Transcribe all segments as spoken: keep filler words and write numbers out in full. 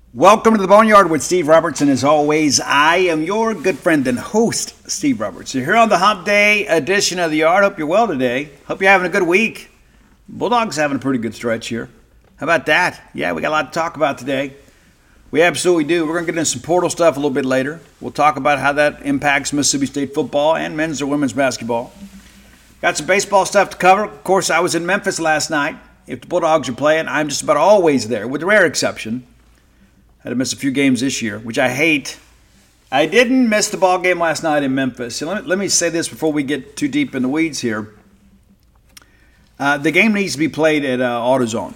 Welcome to the Boneyard with Steve Robertson. As always, I am your good friend and host, Steve Roberts. You're here on the Hump Day edition of the Yard. Hope you're well today. Hope you're having a good week. Bulldogs having a pretty good stretch here. How about that? Yeah, we got a lot to talk about today. We absolutely do. We're going to get into some portal stuff a little bit later. We'll talk about how that impacts Mississippi State football and men's or women's basketball. Got some baseball stuff to cover. Of course, I was in Memphis last night. If the Bulldogs are playing, I'm just about always there, with the rare exception. Had to miss a few games this year, which I hate. I didn't miss the ball game last night in Memphis. So let me, let me say this before we get too deep in the weeds here. Uh, the game needs to be played at uh, AutoZone.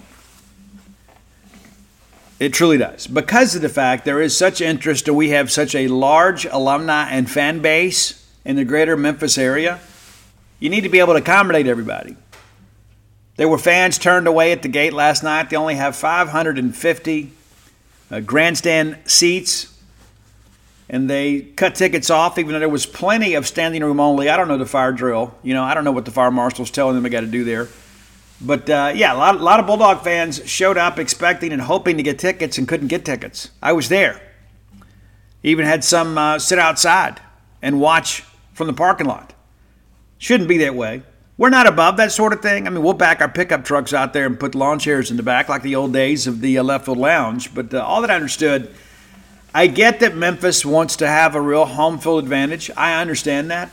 It truly does. Because of the fact there is such interest and we have such a large alumni and fan base in the greater Memphis area, you need to be able to accommodate everybody. There were fans turned away at the gate last night. They only have five hundred fifty Uh, grandstand seats, and they cut tickets off even though there was plenty of standing room only. I don't know the fire drill. You know, I don't know what the fire marshal's telling them they got to do there. But, uh, yeah, a lot, a lot of Bulldog fans showed up expecting and hoping to get tickets and couldn't get tickets. I was there. Even had some uh, sit outside and watch from the parking lot. Shouldn't be that way. We're not above that sort of thing. I mean, we'll back our pickup trucks out there and put lawn chairs in the back like the old days of the uh, left field lounge. But uh, all that I understood, I get that Memphis wants to have a real home field advantage. I understand that.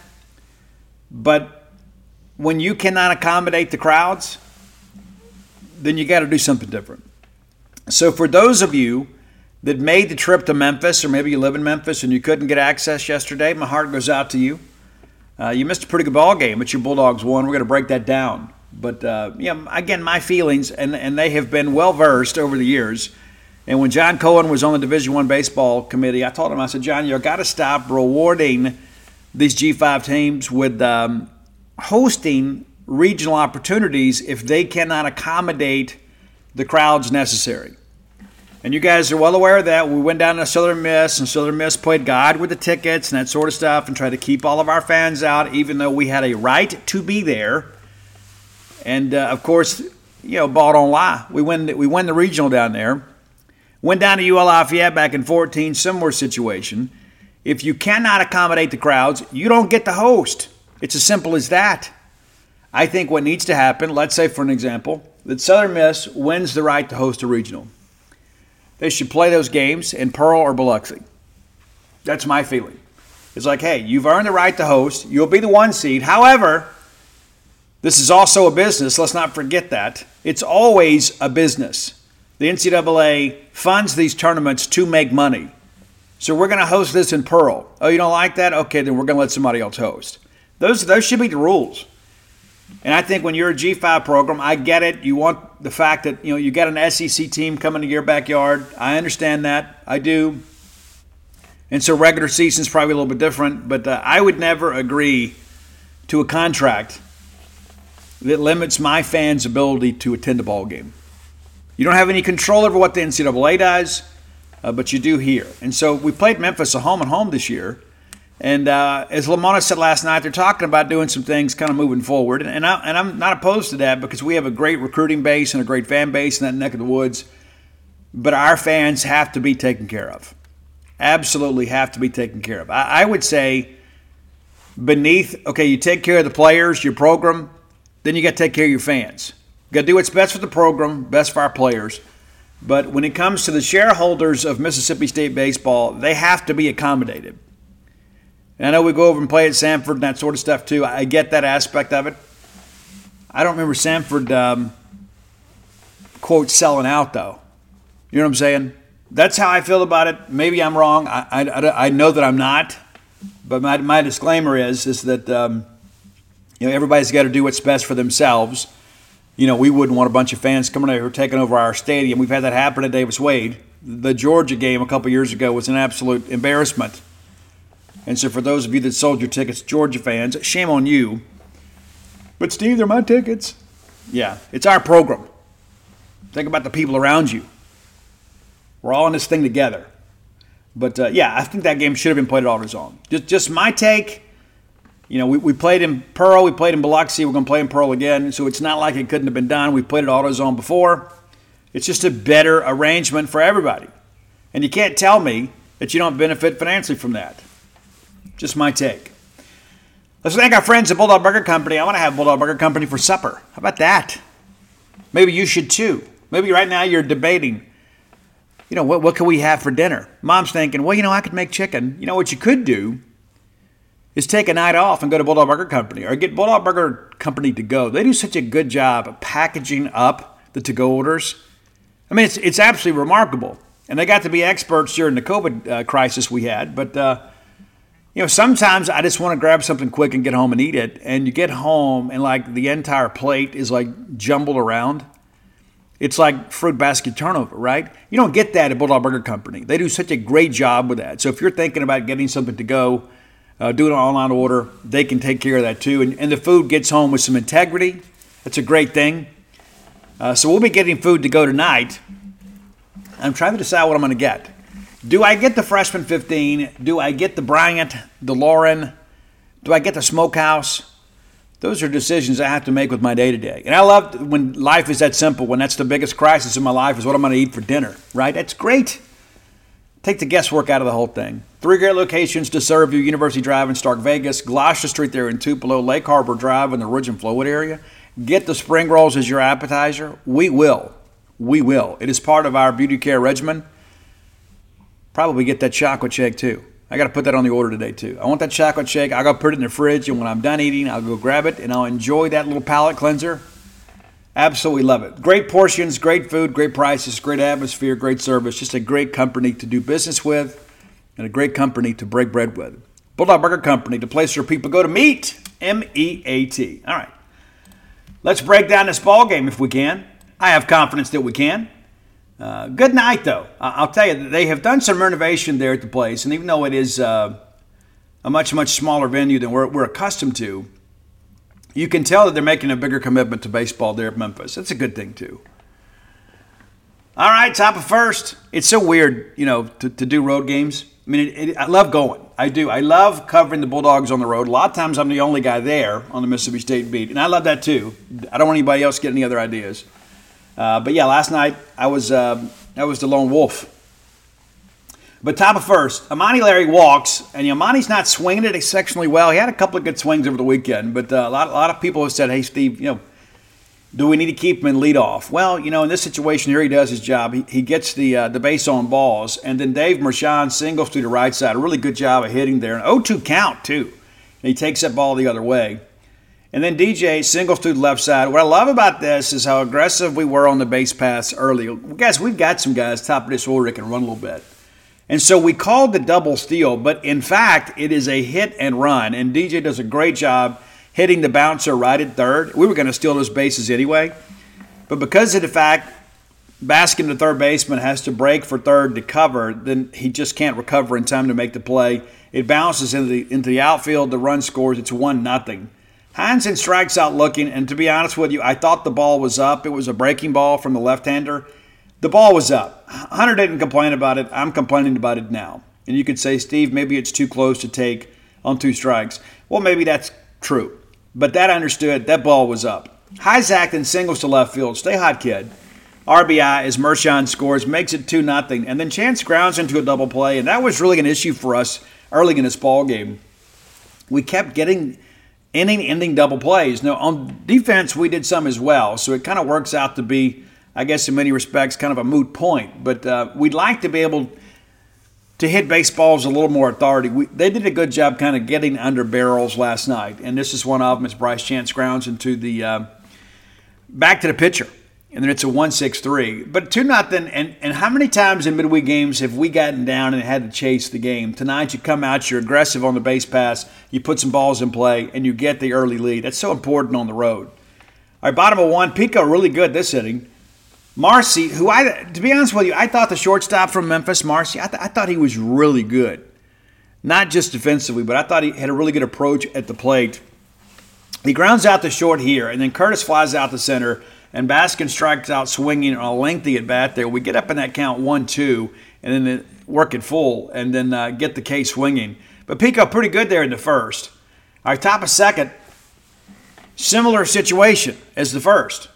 But when you cannot accommodate the crowds, then you got to do something different. So for those of you that made the trip to Memphis, or maybe you live in Memphis and you couldn't get access yesterday, my heart goes out to you. Uh, you missed a pretty good ball game, but your Bulldogs won. We're going to break that down. But, uh, yeah, again, my feelings, and, and they have been well-versed over the years. And when John Cohen was on the Division I baseball committee, I told him, I said, John, you've got to stop rewarding these G five teams with um, hosting regional opportunities if they cannot accommodate the crowds necessary. And you guys are well aware of that. We went down to Southern Miss, and Southern Miss played God with the tickets and that sort of stuff and tried to keep all of our fans out, even though we had a right to be there. And, uh, of course, you know, ball don't lie. We win, we win the regional down there. Went down to U L Lafayette back in fourteen, similar situation. If you cannot accommodate the crowds, you don't get to host. It's as simple as that. I think what needs to happen, let's say for an example, that Southern Miss wins the right to host a regional. They should play those games in Pearl or Biloxi. That's my feeling. It's like, hey, you've earned the right to host. You'll be the one seed. However, this is also a business. Let's not forget that. It's always a business. The N C double A funds these tournaments to make money. So we're going to host this in Pearl. Oh, you don't like that? Okay, then we're going to let somebody else host. Those, those should be the rules. And I think when you're a G five program, I get it. You want the fact that, you know, you got an S E C team coming to your backyard. I understand that. I do. And so regular season's probably a little bit different. But uh, I would never agree to a contract that limits my fans' ability to attend a ball game. You don't have any control over what the N C double A does, uh, but you do here. And so we played Memphis a home and home this year. And uh, as Lamona said last night, they're talking about doing some things kind of moving forward. And, I, and I'm not opposed to that because we have a great recruiting base and a great fan base in that neck of the woods. But our fans have to be taken care of. Absolutely have to be taken care of. I, I would say beneath, okay, you take care of the players, your program, then you got to take care of your fans. You got to do what's best for the program, best for our players. But when it comes to the shareholders of Mississippi State baseball, they have to be accommodated. And I know we go over and play at Sanford and that sort of stuff too. I get that aspect of it. I don't remember Sanford, um, quote, selling out though. You know what I'm saying? That's how I feel about it. Maybe I'm wrong. I, I, I know that I'm not. But my, my disclaimer is, is that um, you know, everybody's got to do what's best for themselves. You know, we wouldn't want a bunch of fans coming over taking over our stadium. We've had that happen at Davis Wade. The Georgia game a couple years ago was an absolute embarrassment. And so for those of you that sold your tickets, Georgia fans, shame on you. But Steve, they're my tickets. Yeah, it's our program. Think about the people around you. We're all in this thing together. But, uh, yeah, I think that game should have been played at AutoZone. Just, just my take. You know, we, we played in Pearl. We played in Biloxi. We're going to play in Pearl again. So it's not like it couldn't have been done. We played at AutoZone before. It's just a better arrangement for everybody. And you can't tell me that you don't benefit financially from that. Just my take. Let's thank our friends at Bulldog Burger Company. I want to have Bulldog Burger Company for supper. How about that? Maybe you should too. Maybe right now you're debating, you know, what, what can we have for dinner? Mom's thinking, well, you know, I could make chicken. You know, what you could do is take a night off and go to Bulldog Burger Company or get Bulldog Burger Company to go. They do such a good job of packaging up the to-go orders. I mean, it's it's absolutely remarkable. And they got to be experts during the COVID uh, crisis we had. But, uh, you know, sometimes I just want to grab something quick and get home and eat it. And you get home and, like, the entire plate is, like, jumbled around. It's like fruit basket turnover, right? You don't get that at Bulldog Burger Company. They do such a great job with that. So if you're thinking about getting something to go, uh, do an online order, they can take care of that too. And, and the food gets home with some integrity. That's a great thing. Uh, so we'll be getting food to go tonight. I'm trying to decide what I'm going to get. Do I get the Freshman fifteen? Do I get the Bryant, the Lauren? Do I get the Smokehouse? Those are decisions I have to make with my day-to-day. And I love when life is that simple, when that's the biggest crisis in my life is what I'm going to eat for dinner, right? That's great. Take the guesswork out of the whole thing. Three great locations to serve you: University Drive in Stark Vegas, Gloucester Street there in Tupelo, Lake Harbor Drive in the Ridge and Flowood area. Get the spring rolls as your appetizer. We will. We will. It is part of our beauty care regimen. Probably get that chocolate shake too. I got to put that on the order today too. I want that chocolate shake. I'll go put it in the fridge, and when I'm done eating, I'll go grab it, and I'll enjoy that little palate cleanser. Absolutely love it. Great portions, great food, great prices, great atmosphere, great service. Just a great company to do business with and a great company to break bread with. Bulldog Burger Company, the place where people go to meet. M E A T. All right. Let's break down this ball game if we can. I have confidence that we can. Uh, good night, though. I'll tell you, they have done some renovation there at the place, and even though it is uh, a much, much smaller venue than we're, we're accustomed to, you can tell that they're making a bigger commitment to baseball there at Memphis. That's a good thing, too. All right, top of first. It's so weird, you know, to, to do road games. I mean, it, it, I love going. I do. I love covering the Bulldogs on the road. A lot of times I'm the only guy there on the Mississippi State beat, and I love that, too. I don't want anybody else to get any other ideas. Uh, but yeah, last night I was uh, I was the lone wolf. But top of first, Amani Larry walks, and Amani's not swinging it exceptionally well. He had a couple of good swings over the weekend, but uh, a lot a lot of people have said, "Hey, Steve, you know, do we need to keep him in leadoff?" Well, you know, in this situation here, he does his job. He, he gets the uh, the base on balls, and then Dave Mershon singles to the right side. A really good job of hitting there, an oh two count too. And he takes that ball the other way. And then D J singles to the left side. What I love about this is how aggressive we were on the base pass early. Guys, we've got some guys top of this order that can run a little bit. And so we called the double steal, but in fact, it is a hit and run. And D J does a great job hitting the bouncer right at third. We were going to steal those bases anyway. But because of the fact Baskin, the third baseman, has to break for third to cover, then he just can't recover in time to make the play. It bounces into the, into the outfield. The run scores. It's one nothing. Heinzen strikes out looking, and to be honest with you, I thought the ball was up. It was a breaking ball from the left-hander. The ball was up. Hunter didn't complain about it. I'm complaining about it now. And you could say, Steve, maybe it's too close to take on two strikes. Well, maybe that's true. But that understood, that ball was up. Hyzak then singles to left field. Stay hot, kid. R B I as Mershon scores, makes it two nothing. And then Chance grounds into a double play, and that was really an issue for us early in this ball game. We kept getting inning-ending double plays. Now, on defense, we did some as well, so it kind of works out to be, I guess in many respects, kind of a moot point. But uh, we'd like to be able to hit baseballs a little more authority. We, they did a good job kind of getting under barrels last night, and this is one of them as Bryce Chance grounds into the uh, back to the pitcher. And then it's a one six three. But two nothing, and, and how many times in midweek games have we gotten down and had to chase the game? Tonight you come out, you're aggressive on the base pass, you put some balls in play, and you get the early lead. That's so important on the road. All right, bottom of one, Pico really good this inning. Marcy, who I, to be honest with you, I thought the shortstop from Memphis, Marcy, I, th- I thought he was really good. Not just defensively, but I thought he had a really good approach at the plate. He grounds out the short here, and then Curtis flies out the center, and Baskin strikes out swinging on a lengthy at bat there. We get up in that count one two, and then work it full, and then uh, get the K swinging. But Pico pretty good there in the first. All right, top of second, similar situation as the first.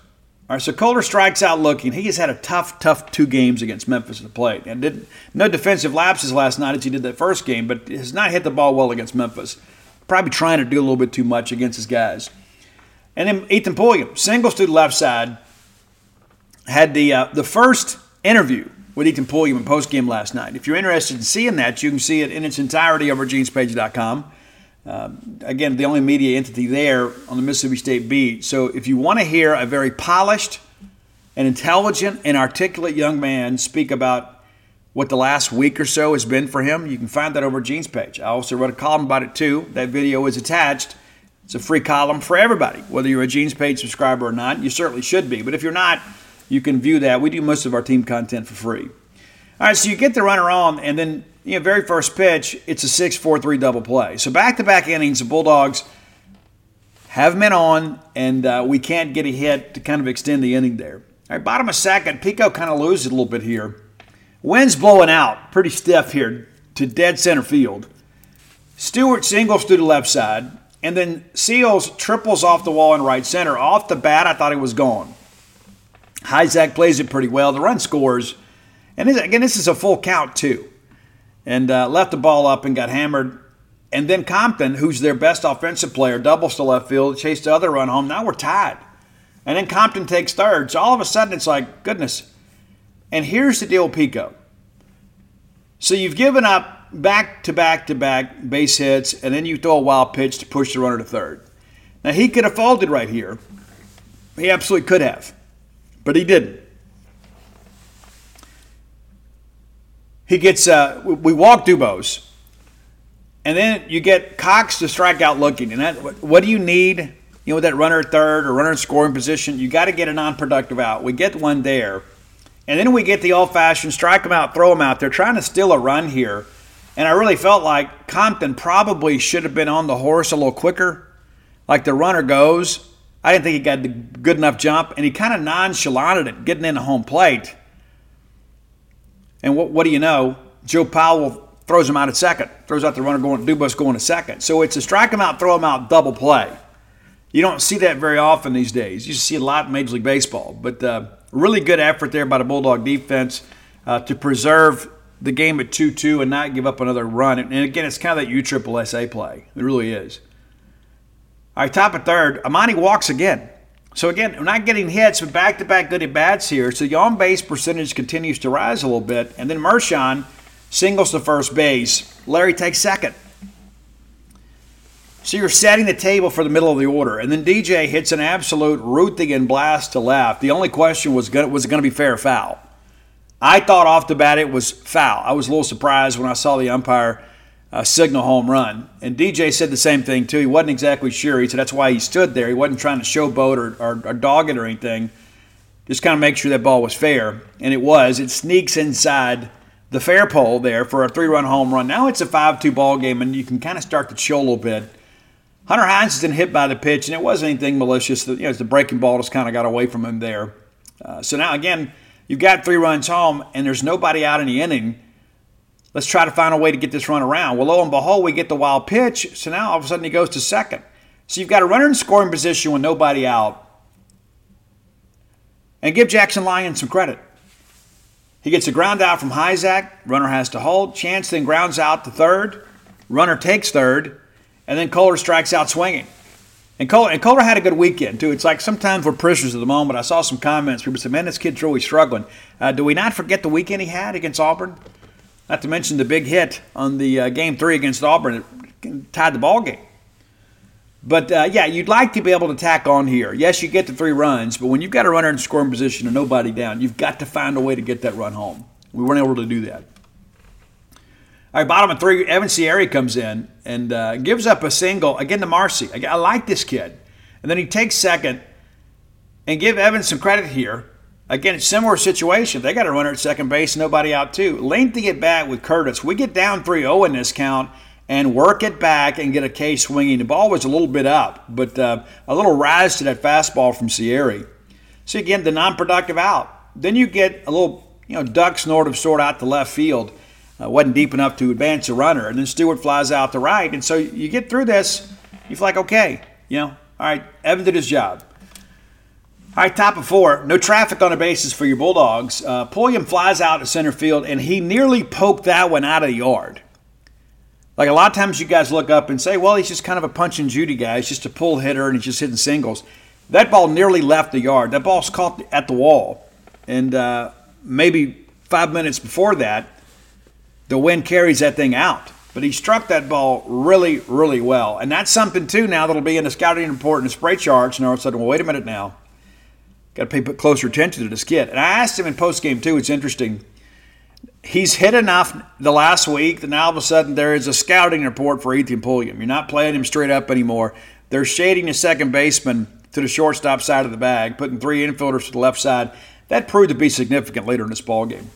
All right, so Kohler strikes out looking. He has had a tough, tough two games against Memphis at the plate. And did no defensive lapses last night as he did that first game, but has not hit the ball well against Memphis. Probably trying to do a little bit too much against his guys. And then Ethan Pulliam, singles to the left side, had the uh, the first interview with Ethan Pulliam in postgame last night. If you're interested in seeing that, you can see it in its entirety over at Genes Page dot com. Uh, again, the only media entity there on the Mississippi State beat. So if you want to hear a very polished and intelligent and articulate young man speak about what the last week or so has been for him, you can find that over at Gene's page. I also wrote a column about it too. That video is attached. It's a free column for everybody, whether you're a Gene's Page subscriber or not. You certainly should be. But if you're not, you can view that. We do most of our team content for free. All right, so you get the runner on, and then, you know, very first pitch, it's a six four three double play. So back-to-back innings, the Bulldogs have men on, and uh, we can't get a hit to kind of extend the inning there. All right, bottom of second, Pico kind of loses a little bit here. Wind's blowing out, pretty stiff here to dead center field. Stewart singles to the left side, and then Seals triples off the wall in right center. Off the bat, I thought he was gone. Hyzak plays it pretty well. The run scores. And this, again, this is a full count, too. And uh, left the ball up and got hammered. And then Compton, who's their best offensive player, doubles to left field, chased the other run home. Now we're tied. And then Compton takes third. So all of a sudden it's like, goodness. And here's the deal with Pico. So you've given up back-to-back-to-back base hits, and then you throw a wild pitch to push the runner to third. Now he could have folded right here. He absolutely could have. But he didn't. He gets, uh, we walk Dubose, and then you get Cox to strike out looking. And that, what do you need? You know, with that runner at third or runner in scoring position, you got to get a non-productive out. We get one there, and then we get the old-fashioned strike him out, throw him out. They're trying to steal a run here, and I really felt like Compton probably should have been on the horse a little quicker, like the runner goes. I didn't think he got the good enough jump, and he kind of nonchalanted it, getting in the home plate. And what, what do you know? Joe Powell throws him out at second, throws out the runner going, Dubose going to second. So it's a strike him out, throw him out, double play. You don't see that very often these days. You see a lot in Major League Baseball. But uh, really good effort there by the Bulldog defense uh, to preserve the game at two two and not give up another run. And again, it's kind of that U triple S A play. It really is. All right, top of third, Amani walks again. So again, we're not getting hits, but back-to-back good at-bats here. So the on-base percentage continues to rise a little bit. And then Mershon singles to first base. Larry takes second. So you're setting the table for the middle of the order. And then D J hits an absolute Ruthian blast to left. The only question was, was it going to be fair or foul? I thought off the bat it was foul. I was a little surprised when I saw the umpire Uh, signal home run. And D J said the same thing, too. He wasn't exactly sure. He said that's why he stood there. He wasn't trying to showboat or, or, or dog it or anything. Just kind of make sure that ball was fair. And it was. It sneaks inside the fair pole there for a three-run home run. Now it's a five two ball game, and you can kind of start to chill a little bit. Hunter Hines has been hit by the pitch, and it wasn't anything malicious. You know, the breaking ball just kind of got away from him there. Uh, so now, again, you've got three runs home, and there's nobody out in the inning. Let's try to find a way to get this run around. Well, lo and behold, we get the wild pitch. So now all of a sudden he goes to second. So you've got a runner in scoring position with nobody out. And give Jackson Lyons some credit. He gets a ground out from Hyzak. Runner has to hold. Chance then grounds out to third. Runner takes third. And then Kohler strikes out swinging. And Kohler, and Kohler had a good weekend, too. It's like sometimes we're prisoners of the moment. I saw some comments. People said, man, this kid's really struggling. Uh, do we not forget the weekend he had against Auburn? Not to mention the big hit on the uh, game three against Auburn. It tied the ball game. But, uh, yeah, you'd like to be able to tack on here. Yes, you get the three runs, but when you've got a runner in scoring position and nobody down, you've got to find a way to get that run home. We weren't able to do that. All right, bottom of three, Evan Sierra comes in and uh, gives up a single, again, to Marcy. I, I like this kid. And then he takes second, and give Evan some credit here. Again, it's a similar situation. They got a runner at second base, nobody out too. Lengthy at bat with Curtis. We get down three oh in this count and work it back and get a K swinging. The ball was a little bit up, but uh, a little rise to that fastball from Sierra. So again, the non-productive out. Then you get a little, you know, duck snort of sort out to left field. Uh, wasn't deep enough to advance a runner. And then Stewart flies out to right. And so you get through this, you feel like, okay, you know, all right, Evan did his job. All right, top of four. No traffic on the bases for your Bulldogs. Uh, Pulliam flies out to center field, and he nearly poked that one out of the yard. Like a lot of times you guys look up and say, well, he's just kind of a punch and Judy guy. He's just a pull hitter, and he's just hitting singles. That ball nearly left the yard. That ball's caught at the wall. And uh, maybe five minutes before that, the wind carries that thing out. But he struck that ball really, really well. And that's something, too, now that'll be in the scouting report and the spray charts. And all of a sudden, well, wait a minute now. Got to pay closer attention to this kid. And I asked him in postgame, too. It's interesting. He's hit enough the last week that now all of a sudden there is a scouting report for Ethan Pulliam. You're not playing him straight up anymore. They're shading the second baseman to the shortstop side of the bag, putting three infielders to the left side. That proved to be significant later in this ballgame.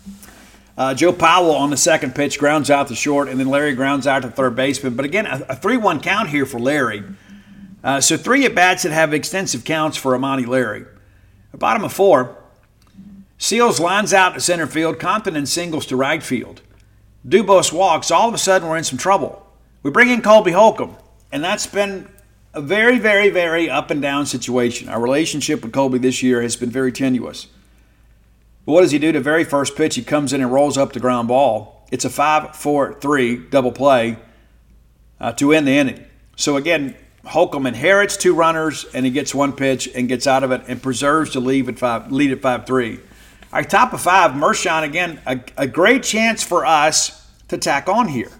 Uh, Joe Powell on the second pitch grounds out to short, and then Larry grounds out to third baseman. But again, a three one count here for Larry. Uh, so three at-bats that have extensive counts for Amani Larry. Bottom of four, Seals lines out to center field. Compton singles to right field. Dubos walks. All of a sudden, we're in some trouble. We bring in Colby Holcomb, and that's been a very, very, very up and down situation. Our relationship with Colby this year has been very tenuous. But what does he do? The very first pitch, he comes in and rolls up the ground ball. It's a five four three double play uh, to end the inning. So again, Holcomb inherits two runners, and he gets one pitch and gets out of it and preserves the lead at five, lead at five three. All right, top of five, Mershon, again, a, a great chance for us to tack on here.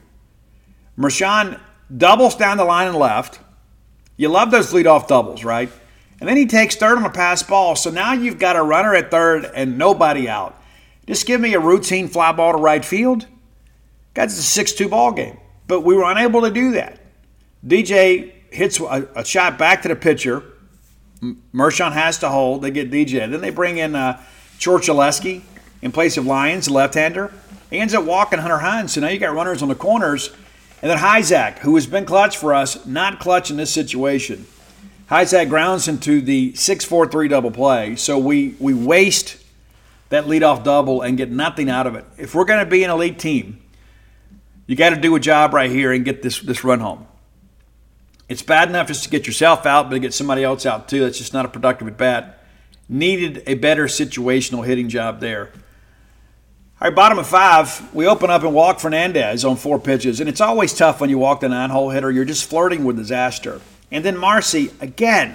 Mershon doubles down the line and left. You love those leadoff doubles, right? And then he takes third on a pass ball. So now you've got a runner at third and nobody out. Just give me a routine fly ball to right field. Guys, it's a six two ball game. But we were unable to do that. D J hits a, a shot back to the pitcher. Mershon has to hold. They get D J. Then they bring in uh, Chorchaleski in place of Lyons, the left-hander. He ends up walking Hunter Hines. So now you got runners on the corners. And then Hyzak, who has been clutch for us, not clutch in this situation. Hyzak grounds into the six four three double play. So we, we waste that leadoff double and get nothing out of it. If we're going to be an elite team, you got to do a job right here and get this, this run home. It's bad enough just to get yourself out, but to get somebody else out too. That's just not a productive at bat. Needed a better situational hitting job there. All right, bottom of five, we open up and walk Fernandez on four pitches. And it's always tough when you walk the nine-hole hitter. You're just flirting with disaster. And then Marcy, again,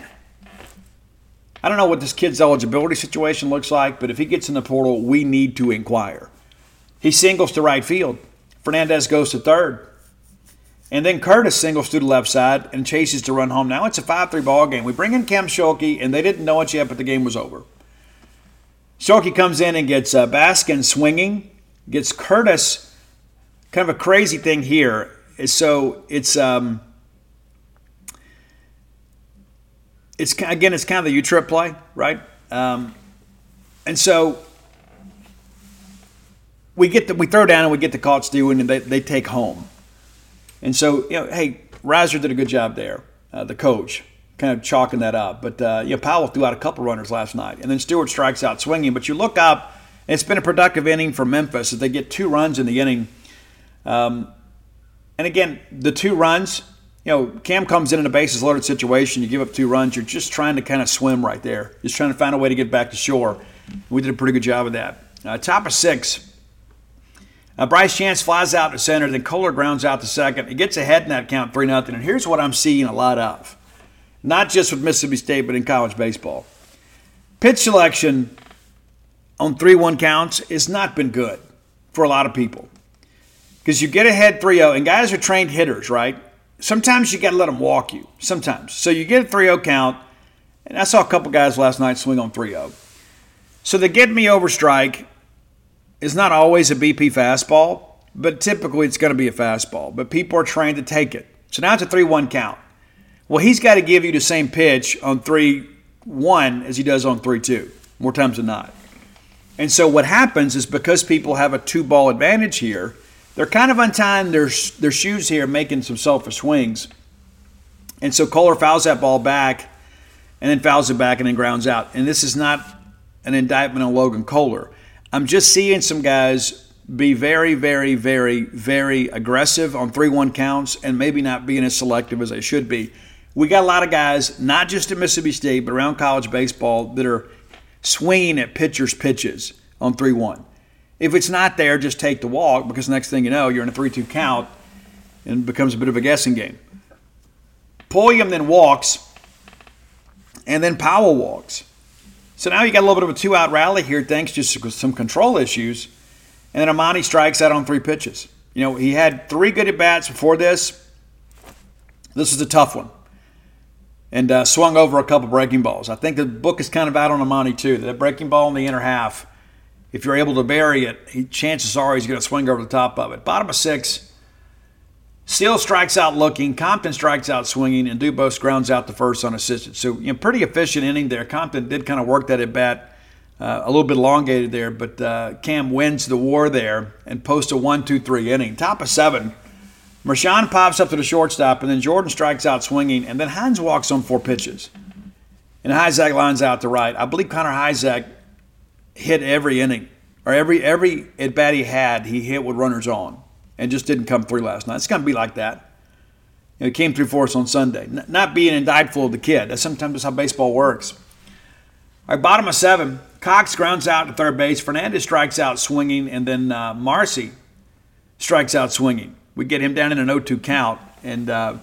I don't know what this kid's eligibility situation looks like, but if he gets in the portal, we need to inquire. He singles to right field. Fernandez goes to third. And then Curtis singles to the left side and chases to run home. Now it's a five three ball game. We bring in Cam Schuelke, and they didn't know it yet, but the game was over. Schuelke comes in and gets uh, Baskin swinging, gets Curtis. Kind of a crazy thing here is so it's um, it's again it's kind of the U-trip play, right? Um, and so we get the, we throw down and we get the caught stealing, and they they take home. And so, you know, hey, Reiser did a good job there, uh, the coach, kind of chalking that up. But, uh, you know, Powell threw out a couple runners last night. And then Stewart strikes out swinging. But you look up, and it's been a productive inning for Memphis as they get two runs in the inning. Um, and, again, the two runs, you know, Cam comes in in a bases-loaded situation. You give up two runs. You're just trying to kind of swim right there. Just trying to find a way to get back to shore. We did a pretty good job of that. Uh, top of six. Uh, Bryce Chance flies out to center, then Kohler grounds out to second. He gets ahead in that count, three nothing. And here's what I'm seeing a lot of, not just with Mississippi State, but in college baseball. Pitch selection on three one counts has not been good for a lot of people. Because you get ahead three oh, and guys are trained hitters, right? Sometimes you got to let them walk you, sometimes. So you get a three oh count, and I saw a couple guys last night swing on three oh. So the get me over strike is not always a B P fastball, but typically it's going to be a fastball. But people are trained to take it. So now it's a three one count. Well, he's got to give you the same pitch on three one as he does on three two, more times than not. And so what happens is because people have a two-ball advantage here, they're kind of untying their, their shoes here, making some selfish swings. And so Kohler fouls that ball back and then fouls it back and then grounds out. And this is not an indictment on Logan Kohler. I'm just seeing some guys be very, very, very, very aggressive on three one counts and maybe not being as selective as they should be. We got a lot of guys, not just at Mississippi State, but around college baseball, that are swinging at pitchers' pitches on three one. If it's not there, just take the walk, because next thing you know, you're in a three two count and it becomes a bit of a guessing game. Pulliam then walks, and then Powell walks. So now you got a little bit of a two-out rally here thanks to some control issues, and then Amani strikes out on three pitches. You know, he had three good at-bats before this. This was a tough one. And uh, swung over a couple breaking balls. I think the book is kind of out on Amani too. That breaking ball in the inner half, if you're able to bury it, he, chances are he's going to swing over the top of it. Bottom of six, Steele strikes out looking, Compton strikes out swinging, and Dubose grounds out the first unassisted. So, you know, pretty efficient inning there. Compton did kind of work that at bat, uh, a little bit elongated there, but uh, Cam wins the war there and posts a one two three inning. Top of seven. Marshawn pops up to the shortstop, and then Jordan strikes out swinging, and then Hines walks on four pitches. And Hyzak lines out to right. I believe Connor Hyzak hit every inning, or every every at-bat he had, he hit with runners on, and just didn't come through last night. It's going to be like that. You know, it came through for us on Sunday. N- not being indictful of the kid. That's sometimes how baseball works. All right, bottom of seven. Cox grounds out to third base. Fernandez strikes out swinging, and then uh, Marcy strikes out swinging. We get him down in an oh two count, and uh,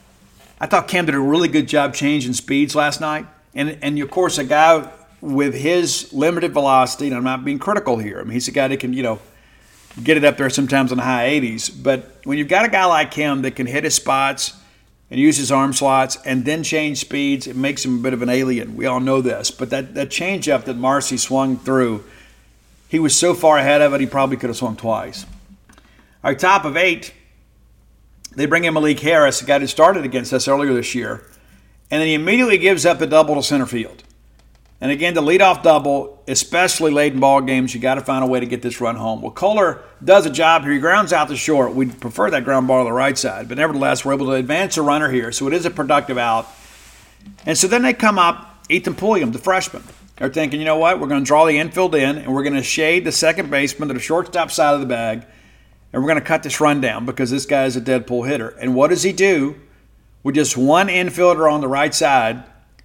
I thought Cam did a really good job changing speeds last night. And, and of course, a guy with his limited velocity, and I'm not being critical here. I mean, he's a guy that can, you know, get it up there sometimes in the high eighties. But when you've got a guy like him that can hit his spots and use his arm slots and then change speeds, it makes him a bit of an alien. We all know this. But that, that changeup that Marcy swung through, he was so far ahead of it, he probably could have swung twice. Our top of eight, they bring in Malik Harris, a guy that started against us earlier this year, and then he immediately gives up the double to center field. And again, the leadoff double, especially late in ball games, you got to find a way to get this run home. Well, Kohler does a job here. He grounds out the short. We'd prefer that ground ball to the right side, but nevertheless, we're able to advance a runner here, so it is a productive out. And so then they come up, Ethan Pulliam, the freshman. They're thinking, you know what, we're going to draw the infield in, and we're going to shade the second baseman to the shortstop side of the bag, and we're going to cut this run down because this guy is a dead pull hitter. And what does he do? With just one infielder on the right side,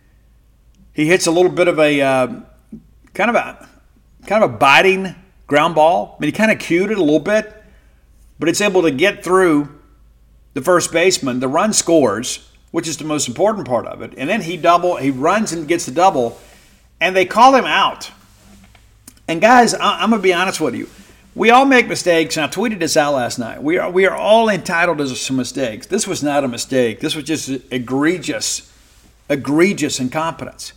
he hits a little bit of a uh, kind of a kind of a biting ground ball. I mean, he kind of cued it a little bit, but it's able to get through the first baseman. The run scores, which is the most important part of it. And then he double, he runs and gets the double, and they call him out. And guys, I'm going to be honest with you. We all make mistakes, and I tweeted this out last night. We are we are all entitled to some mistakes. This was not a mistake. This was just egregious, egregious incompetence.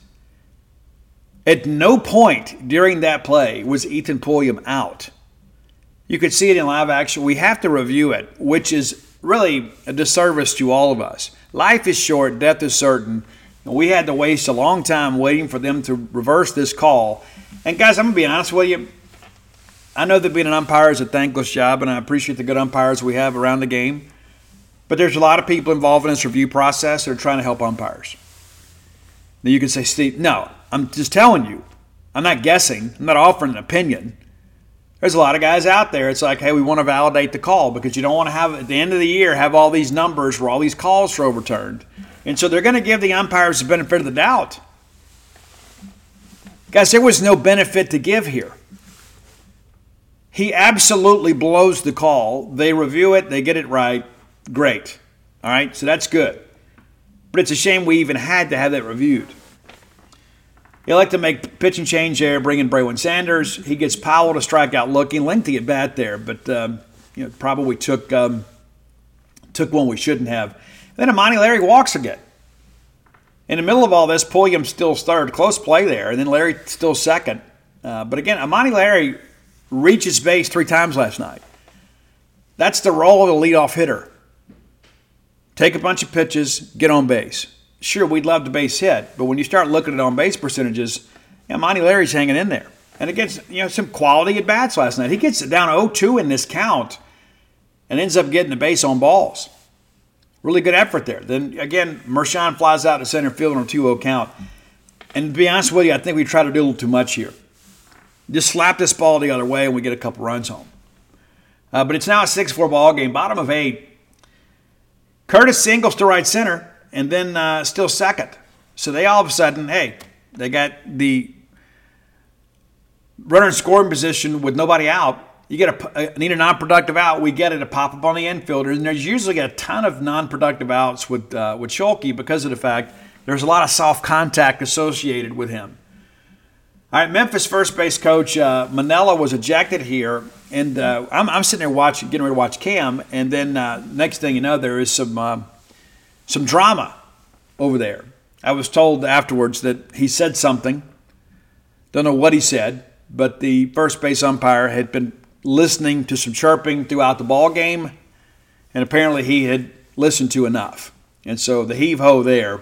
At no point during that play was Ethan Pulliam out. You could see it in live action. We have to review it, which is really a disservice to all of us. Life is short, death is certain. And we had to waste a long time waiting for them to reverse this call. And guys, I'm going to be honest with you. I know that being an umpire is a thankless job, and I appreciate the good umpires we have around the game. But there's a lot of people involved in this review process that are trying to help umpires. Now you can say, Steve, no, I'm just telling you. I'm not guessing. I'm not offering an opinion. There's a lot of guys out there. It's like, hey, we want to validate the call because you don't want to have, at the end of the year, have all these numbers where all these calls are overturned. And so they're going to give the umpires the benefit of the doubt. Guys, there was no benefit to give here. He absolutely blows the call. They review it. They get it right. Great. All right, so that's good. But it's a shame we even had to have that reviewed. They like to make pitching change there, bring in Braylon Sanders. He gets Powell to strike out looking. Lengthy at bat there, but um, you know, probably took um, took one we shouldn't have. And then Amani Larry walks again. In the middle of all this, Pulliam still third. Close play there, and then Larry still second. Uh, but again, Amani Larry reaches base three times last night. That's the role of the leadoff hitter. Take a bunch of pitches, get on base. Sure, we'd love to base hit, but when you start looking at on-base percentages, you know, Monty Larry's hanging in there. And against, you know, some quality at-bats last night. He gets it down oh two in this count and ends up getting the base on balls. Really good effort there. Then, again, Marshawn flies out to center field on a two oh count. And to be honest with you, I think we try to do a little too much here. Just slap this ball the other way and we get a couple runs home. Uh, but it's now a six four ball game, bottom of eight. Curtis singles to right center. and then uh, still second. So they all of a sudden, hey, they got the runner in scoring position with nobody out. You get a need a non-productive out. We get it to pop up on the infielder, and there's usually a ton of non-productive outs with uh, with Schulke because of the fact there's a lot of soft contact associated with him. All right, Memphis first base coach uh, Manella was ejected here, and uh, I'm, I'm sitting there watching, getting ready to watch Cam, and then uh, next thing you know, there is some uh, some drama over there. I was told afterwards that he said something. Don't know what he said, but the first base umpire had been listening to some chirping throughout the ball game, and apparently he had listened to enough, and so the heave-ho there.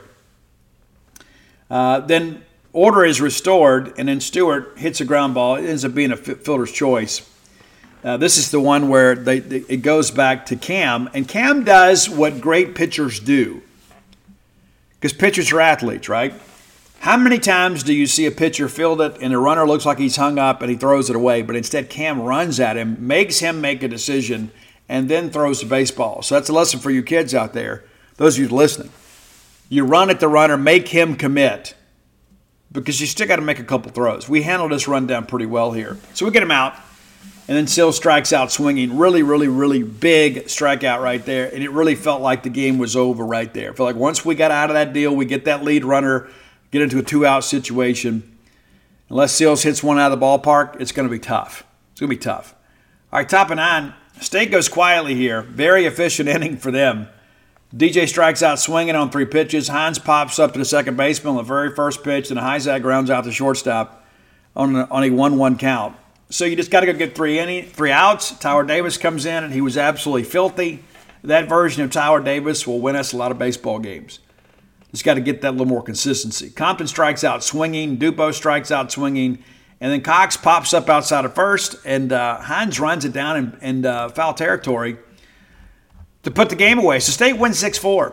Uh, then order is restored, and then Stewart hits a ground ball. It ends up being a fielder's choice. Uh, this is the one where they, they, it goes back to Cam, and Cam does what great pitchers do, because pitchers are athletes, right? How many times do you see a pitcher field it, and the runner looks like he's hung up, and he throws it away, but instead Cam runs at him, makes him make a decision, and then throws the baseball. So that's a lesson for you kids out there, those of you listening. You run at the runner, make him commit, because you still got to make a couple throws. We handled this rundown pretty well here. So we get him out, and then Sills strikes out swinging. Really, really, really big strikeout right there, and it really felt like the game was over right there. I felt like once we got out of that deal, we get that lead runner, get into a two-out situation. Unless Sills hits one out of the ballpark, it's going to be tough. It's going to be tough. All right, top of nine. State goes quietly here. Very efficient inning for them. D J strikes out swinging on three pitches. Hines pops up to the second baseman on the very first pitch, and Hyzak grounds out the shortstop on a, on a one one count. So you just got to go get three inning, three outs. Tyler Davis comes in, and he was absolutely filthy. That version of Tyler Davis will win us a lot of baseball games. Just got to get that little more consistency. Compton strikes out swinging. Dupo strikes out swinging. And then Cox pops up outside of first, and uh, Hines runs it down in, in uh, foul territory to put the game away. So State wins six four.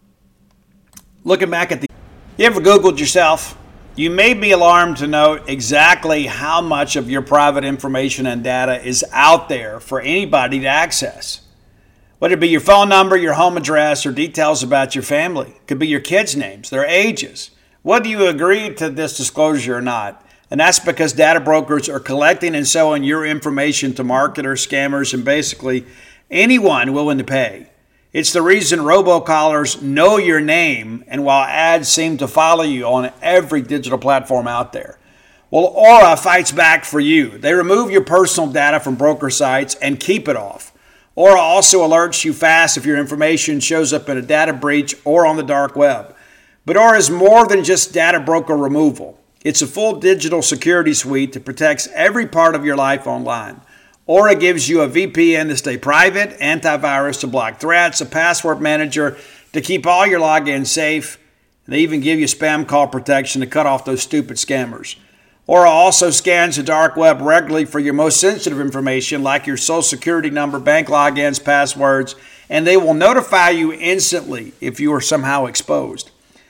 Looking back at the... You ever Googled yourself? You may be alarmed to note exactly how much of your private information and data is out there for anybody to access. Whether it be your phone number, your home address, or details about your family. It could be your kids' names, their ages. Whether you agree to this disclosure or not. And that's because data brokers are collecting and selling your information to marketers, scammers, and basically anyone willing to pay. It's the reason robocallers know your name, and while ads seem to follow you on every digital platform out there. Well, Aura fights back for you. They remove your personal data from broker sites and keep it off. Aura also alerts you fast if your information shows up in a data breach or on the dark web. But Aura is more than just data broker removal. It's a full digital security suite that protects every part of your life online. Aura gives you a V P N to stay private, antivirus to block threats, a password manager to keep all your logins safe, and they even give you spam call protection to cut off those stupid scammers. Aura also scans the dark web regularly for your most sensitive information like your social security number, bank logins, passwords, and they will notify you instantly if you are somehow exposed.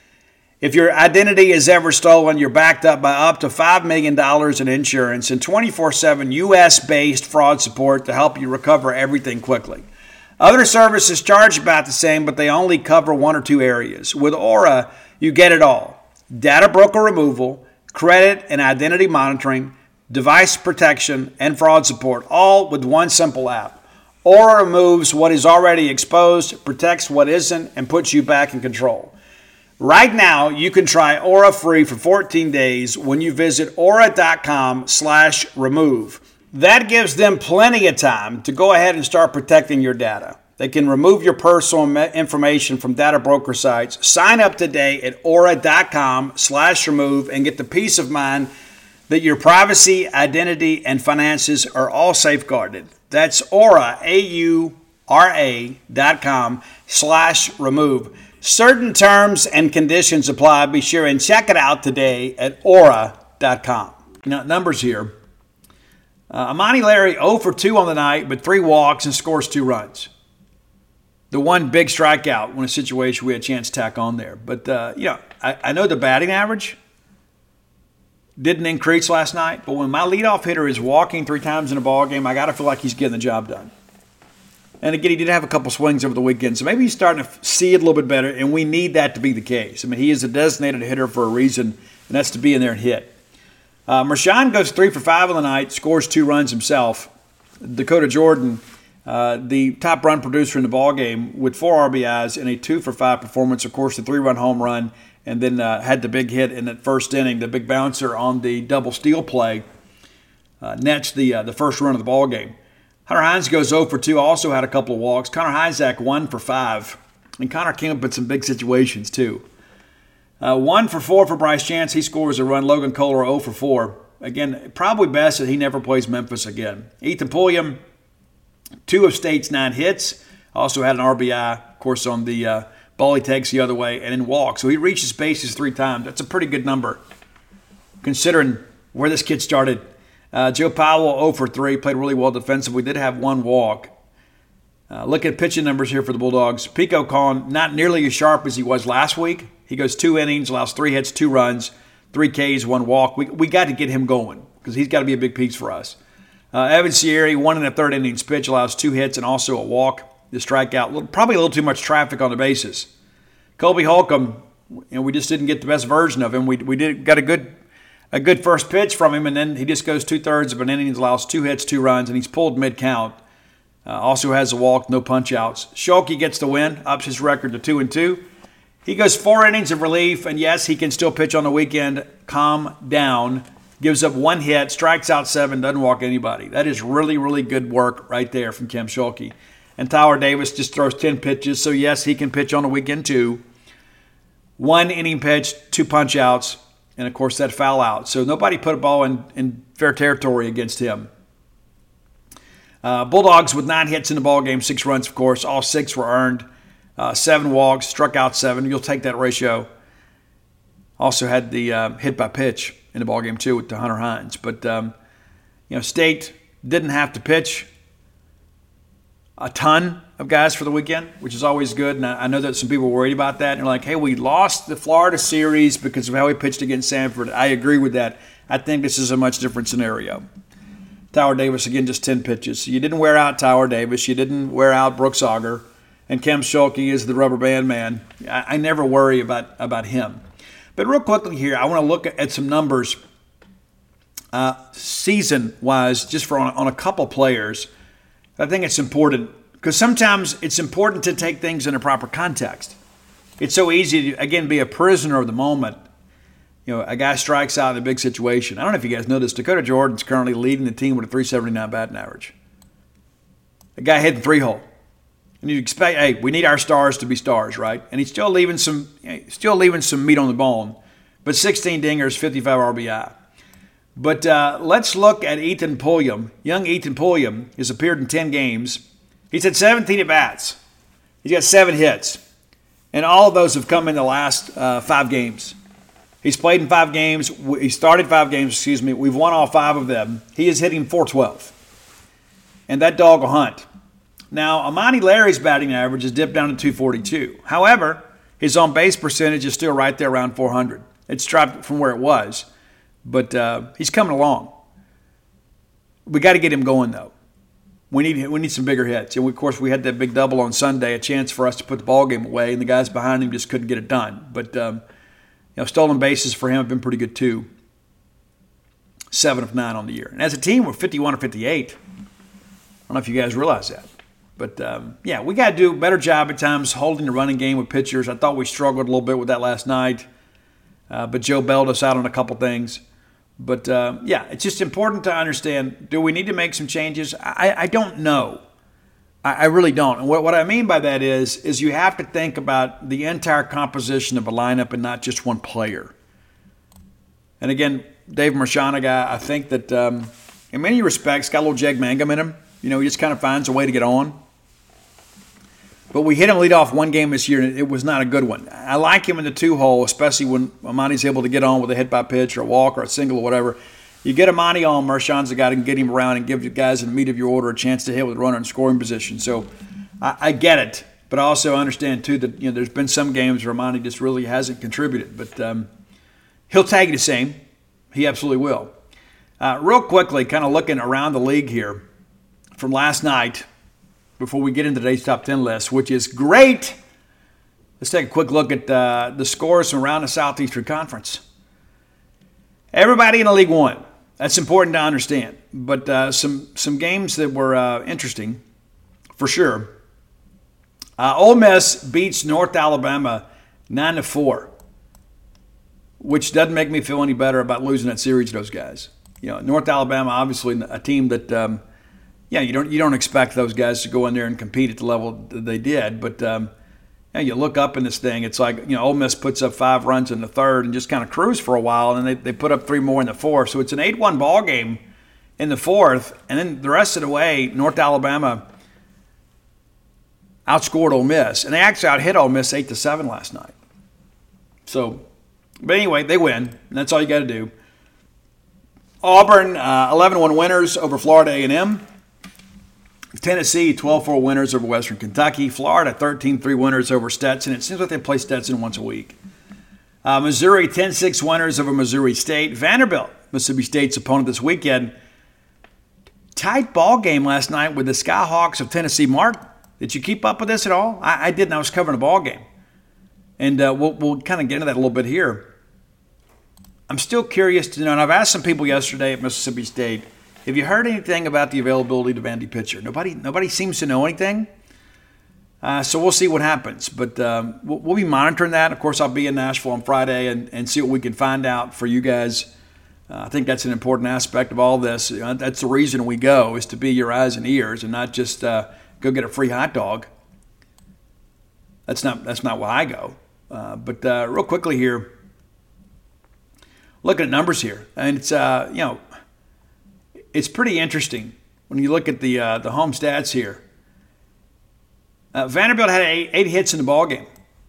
If your identity is ever stolen, you're backed up by up to five million dollars in insurance and twenty-four seven U S-based fraud support to help you recover everything quickly. Other services charge about the same, but they only cover one or two areas. With Aura, you get it all. Data broker removal, credit and identity monitoring, device protection, and fraud support, all with one simple app. Aura removes what is already exposed, protects what isn't, and puts you back in control. Right now, you can try Aura free for fourteen days when you visit aura.com slash remove. That gives them plenty of time to go ahead and start protecting your data. They can remove your personal information from data broker sites. Sign up today at aura.com slash remove and get the peace of mind that your privacy, identity, and finances are all safeguarded. That's Aura, A U R A dot com slash remove. Certain terms and conditions apply. Be sure and check it out today at aura dot com. Now, numbers here. Uh, Amani Larry zero for two on the night, but three walks and scores two runs. The one big strikeout when a situation we had a chance to tack on there. But, uh, you know, I, I know the batting average didn't increase last night, but when my leadoff hitter is walking three times in a ball game, I got to feel like he's getting the job done. And again, he did have a couple swings over the weekend, so maybe he's starting to see it a little bit better, and we need that to be the case. I mean, he is a designated hitter for a reason, and that's to be in there and hit. Uh, Marshawn goes three for five on the night, scores two runs himself. Dakota Jordan, uh, the top run producer in the ballgame, with four R B Is in a two for five performance. Of course, the three-run home run, and then uh, had the big hit in that first inning, the big bouncer on the double steal play, uh, nets the uh, the first run of the ballgame. Hunter Hines goes oh for two, also had a couple of walks. Connor Heisack one for five. And Connor came up in some big situations, too. Uh, one for four for Bryce Chance. He scores a run. Logan Kohler oh for four. Again, probably best that he never plays Memphis again. Ethan Pulliam, two of State's nine hits. Also had an R B I, of course, on the uh, ball he takes the other way, and then walks. So he reaches bases three times. That's a pretty good number, considering where this kid started. Uh, Joe Powell oh for three, played really well defensively. Did have one walk. Uh, look at pitching numbers here for the Bulldogs. Pico Con, not nearly as sharp as he was last week. He goes two innings, allows three hits, two runs, three Ks, one walk. We we got to get him going because he's got to be a big piece for us. Uh, Evan Sierra, one and a third innings pitch, allows two hits and also a walk. The strikeout, probably a little too much traffic on the bases. Colby Holcomb, you know, we just didn't get the best version of him. We we did got a good a good first pitch from him, and then he just goes two thirds of an inning, allows two hits, two runs, and he's pulled mid count. Uh, also has a walk, no punch outs. Schalke gets the win, ups his record to two and two. He goes four innings of relief, and yes, he can still pitch on the weekend. Calm down. Gives up one hit, strikes out seven, doesn't walk anybody. That is really, really good work right there from Kim Schalke. And Tyler Davis just throws ten pitches, so yes, he can pitch on the weekend too. One inning pitch, two punch outs, and of course that foul out. So nobody put a ball in, in fair territory against him. Uh, Bulldogs with nine hits in the ballgame, six runs, of course. All six were earned. Uh, seven walks, struck out seven. You'll take that ratio. Also had the uh, hit by pitch in the ballgame too with the Hunter Hines. But um, you know, State didn't have to pitch a ton of guys for the weekend, which is always good. And I know that some people were worried about that. And they're like, hey, we lost the Florida series because of how we pitched against Sanford. I agree with that. I think this is a much different scenario. Tyler Davis, again, just ten pitches. You didn't wear out Tyler Davis. You didn't wear out Brooks Auger. And Kim Schalke is the rubber band man. I, I never worry about, about him. But real quickly here, I want to look at some numbers uh, season-wise, just for on, on a couple players. I think it's important because sometimes it's important to take things in a proper context. It's so easy to, again, be a prisoner of the moment. You know, a guy strikes out in a big situation. I don't know if you guys know this. Dakota Jordan's currently leading the team with a three seventy-nine batting average. A guy hitting three-hole. And you expect, hey, we need our stars to be stars, right? And he's still leaving some, still leaving some meat on the bone. But sixteen dingers, fifty-five R B I. But uh, let's look at Ethan Pulliam. Young Ethan Pulliam has appeared in ten games. He's had seventeen at-bats. He's got seven hits. And all of those have come in the last uh, five games. He's played in five games. He started five games, excuse me. We've won all five of them. He is hitting four twelve. And that dog will hunt. Now, Amani Larry's batting average has dipped down to two forty-two. However, his on-base percentage is still right there around four hundred. It's dropped from where it was. But uh, he's coming along. We got to get him going, though. We need we need some bigger hits. And, we, of course, we had that big double on Sunday, a chance for us to put the ball game away, and the guys behind him just couldn't get it done. But, um, you know, stolen bases for him have been pretty good, too. Seven of nine on the year. And as a team, we're fifty-one or fifty-eight. I don't know if you guys realize that. But, um, yeah, we got to do a better job at times holding the running game with pitchers. I thought we struggled a little bit with that last night. Uh, but Joe bailed us out on a couple things. But, uh, yeah, it's just important to understand, do we need to make some changes? I, I don't know. I, I really don't. And what, what I mean by that is, is you have to think about the entire composition of a lineup and not just one player. And, again, Dave Marchand, guy, I think that um, in many respects got a little Jag Mangum in him. You know, he just kind of finds a way to get on. But we hit him lead off one game this year, and it was not a good one. I like him in the two-hole, especially when Amani's able to get on with a hit by pitch or a walk or a single or whatever. You get Amani on, Marchand's the guy that can get him around and give you guys in the meat of your order a chance to hit with a runner in scoring position. So I, I get it, but I also understand, too, that you know there's been some games where Amani just really hasn't contributed. But um, he'll tag you the same. He absolutely will. Uh, real quickly, kind of looking around the league here from last night, before we get into today's top ten list, which is great. Let's take a quick look at uh, the scores from around the Southeastern Conference. Everybody in the league won. That's important to understand. But uh, some some games that were uh, interesting, for sure. Uh, Ole Miss beats North Alabama nine to four, which doesn't make me feel any better about losing that series to those guys. You know, North Alabama, obviously a team that, um, yeah, you don't you don't expect those guys to go in there and compete at the level that they did. But um, you know, you look up in this thing, it's like, you know, Ole Miss puts up five runs in the third and just kind of cruise for a while, and they, they put up three more in the fourth. So it's an eight one ball game in the fourth, and then the rest of the way, North Alabama outscored Ole Miss, and they actually out-hit Ole Miss eight to seven last night. So, but anyway, they win, and that's all you got to do. Auburn, uh, eleven one winners over Florida A and M. Tennessee, twelve four winners over Western Kentucky. Florida, thirteen three winners over Stetson. It seems like they play Stetson once a week. Uh, Missouri, ten six winners over Missouri State. Vanderbilt, Mississippi State's opponent this weekend. Tight ball game last night with the Skyhawks of Tennessee Martin. Did you keep up with this at all? I, I didn't. I was covering a ball game. And uh, we'll, we'll kind of get into that a little bit here. I'm still curious to know, and I've asked some people yesterday at Mississippi State, have you heard anything about the availability of Vandy pitcher? Nobody nobody seems to know anything. Uh, so we'll see what happens. But um, we'll, we'll be monitoring that. Of course, I'll be in Nashville on Friday and, and see what we can find out for you guys. Uh, I think that's an important aspect of all this. You know, that's the reason we go, is to be your eyes and ears and not just uh, go get a free hot dog. That's not that's not why I go. Uh, but uh, real quickly here, looking at numbers here, and it's uh, you know, it's pretty interesting when you look at the uh, the home stats here. Uh, Vanderbilt had eight, eight hits in the ball game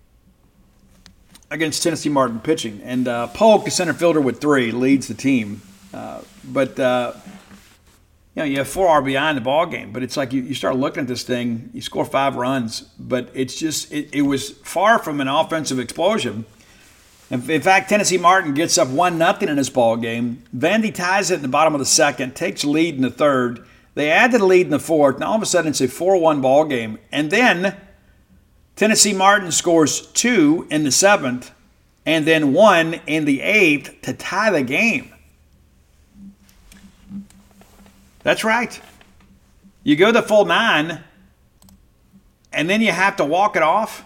against Tennessee Martin pitching, and uh, Polk, the center fielder with three, leads the team. Uh, but uh, you know, you have four R B I in the ball game, but it's like you, you start looking at this thing, you score five runs, but it's just it, it was far from an offensive explosion. In, in fact, Tennessee Martin gets up one nothing in this ball game. Vandy ties it in the bottom of the second, takes lead in the third. They add to the lead in the fourth. Now all of a sudden it's a four one ball game, and then Tennessee Martin scores two in the seventh, and then one in the eighth to tie the game. That's right. You go the full nine, and then you have to walk it off.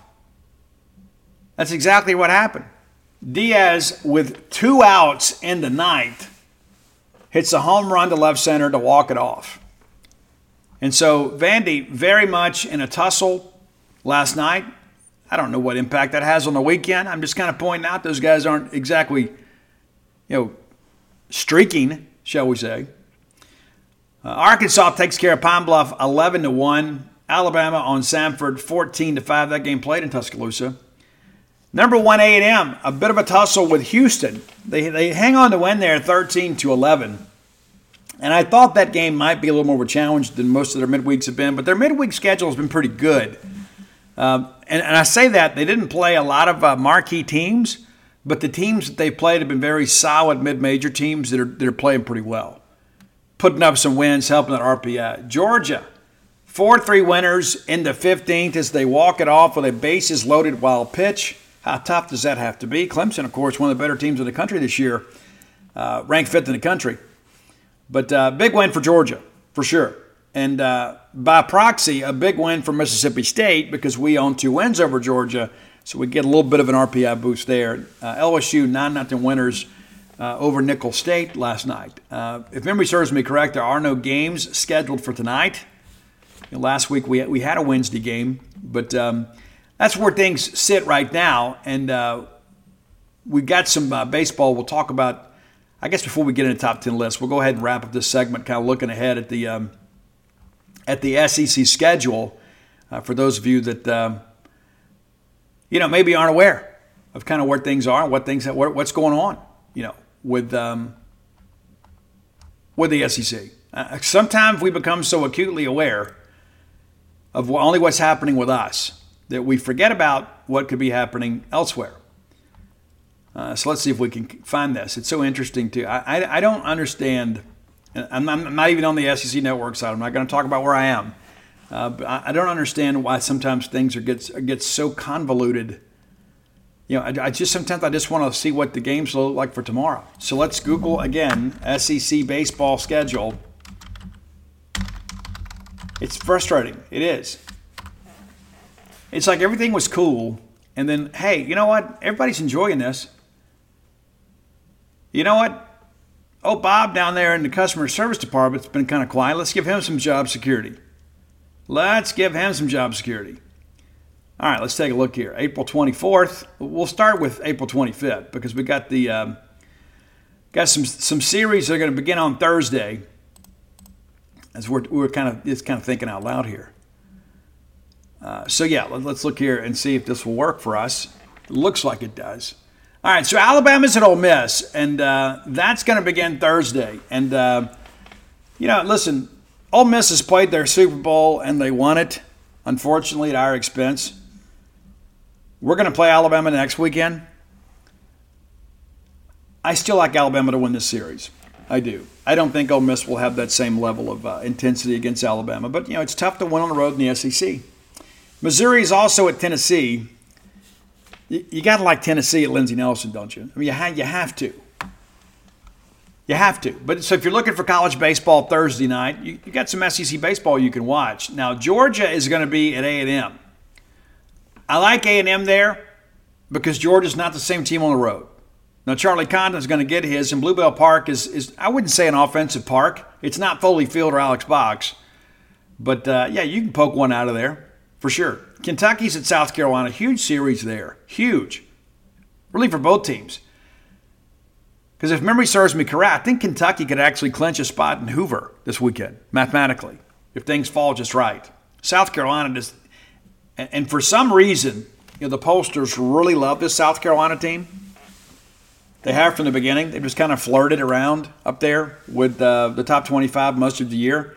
That's exactly what happened. Diaz, with two outs in the ninth, hits a home run to left center to walk it off. And so Vandy very much in a tussle last night. I don't know what impact that has on the weekend. I'm just kind of pointing out those guys aren't exactly, you know, streaking, shall we say. Uh, Arkansas takes care of Pine Bluff eleven to one. Alabama on Samford fourteen to five. That game played in Tuscaloosa. Number one A and M, a bit of a tussle with Houston. They they hang on to win there thirteen to eleven. And I thought that game might be a little more of a challenge than most of their midweeks have been, but their midweek schedule has been pretty good. Um, and, and I say that, they didn't play a lot of uh, marquee teams, but the teams that they played have been very solid mid-major teams that are, that are playing pretty well. Putting up some wins, helping that R P I. Georgia, four three winners in the fifteenth as they walk it off with a bases-loaded wild pitch. How tough does that have to be? Clemson, of course, one of the better teams in the country this year, uh, ranked fifth in the country. But uh, big win for Georgia, for sure. And uh, by proxy, a big win for Mississippi State because we own two wins over Georgia, so we get a little bit of an R P I boost there. Uh, L S U nine nothing winners uh, over Nicholls State last night. Uh, if memory serves me correct, there are no games scheduled for tonight. You know, last week we we had a Wednesday game, but um, that's where things sit right now. And uh, we got some uh, baseball we'll talk about. I guess before we get into the top ten list, we'll go ahead and wrap up this segment, kind of looking ahead at the um, at the S E C schedule uh, for those of you that um, you know maybe aren't aware of kind of where things are and what things what's going on, you know, with um, with the S E C. Uh, sometimes we become so acutely aware of only what's happening with us that we forget about what could be happening elsewhere. Uh, so let's see if we can find this. It's so interesting, too. I, I, I don't understand. I'm not, I'm not even on the S E C network side. I'm not going to talk about where I am. Uh, but I, I don't understand why sometimes things are gets get so convoluted. You know, I, I just sometimes I just want to see what the games look like for tomorrow. So let's Google again S E C baseball schedule. It's frustrating. It is. It's like everything was cool, and then, hey, you know what? Everybody's enjoying this. You know what? Oh, Bob down there in the customer service department's been kind of quiet. Let's give him some job security. Let's give him some job security. All right, let's take a look here. April twenty-fourth. We'll start with April twenty-fifth because we got the um, got some some series that are going to begin on Thursday. As we're we're kind of it's kind of thinking out loud here. Uh, so yeah, let, let's look here and see if this will work for us. It looks like it does. All right, so Alabama's at Ole Miss, and uh, that's going to begin Thursday. And uh, you know, listen, Ole Miss has played their Super Bowl and they won it, unfortunately at our expense. We're going to play Alabama next weekend. I still like Alabama to win this series. I do. I don't think Ole Miss will have that same level of uh, intensity against Alabama, but you know, it's tough to win on the road in the S E C. Missouri is also at Tennessee. You, you got to like Tennessee at Lindsey Nelson, don't you? I mean, you, ha- you have to. You have to. But so if you're looking for college baseball Thursday night, you, you got some S E C baseball you can watch. Now, Georgia is going to be at A and M. I like A and M there because Georgia's not the same team on the road. Now, Charlie Condon's going to get his, and Bluebell Park is, is, I wouldn't say an offensive park. It's not Foley Field or Alex Box. But, uh, yeah, you can poke one out of there. For sure. Kentucky's at South Carolina. Huge series there. Huge. Really for both teams. Because if memory serves me correct, I think Kentucky could actually clinch a spot in Hoover this weekend, mathematically, if things fall just right. South Carolina just, and for some reason, you know, the pollsters really love this South Carolina team. They have from the beginning. They've just kind of flirted around up there with uh, the top twenty-five most of the year.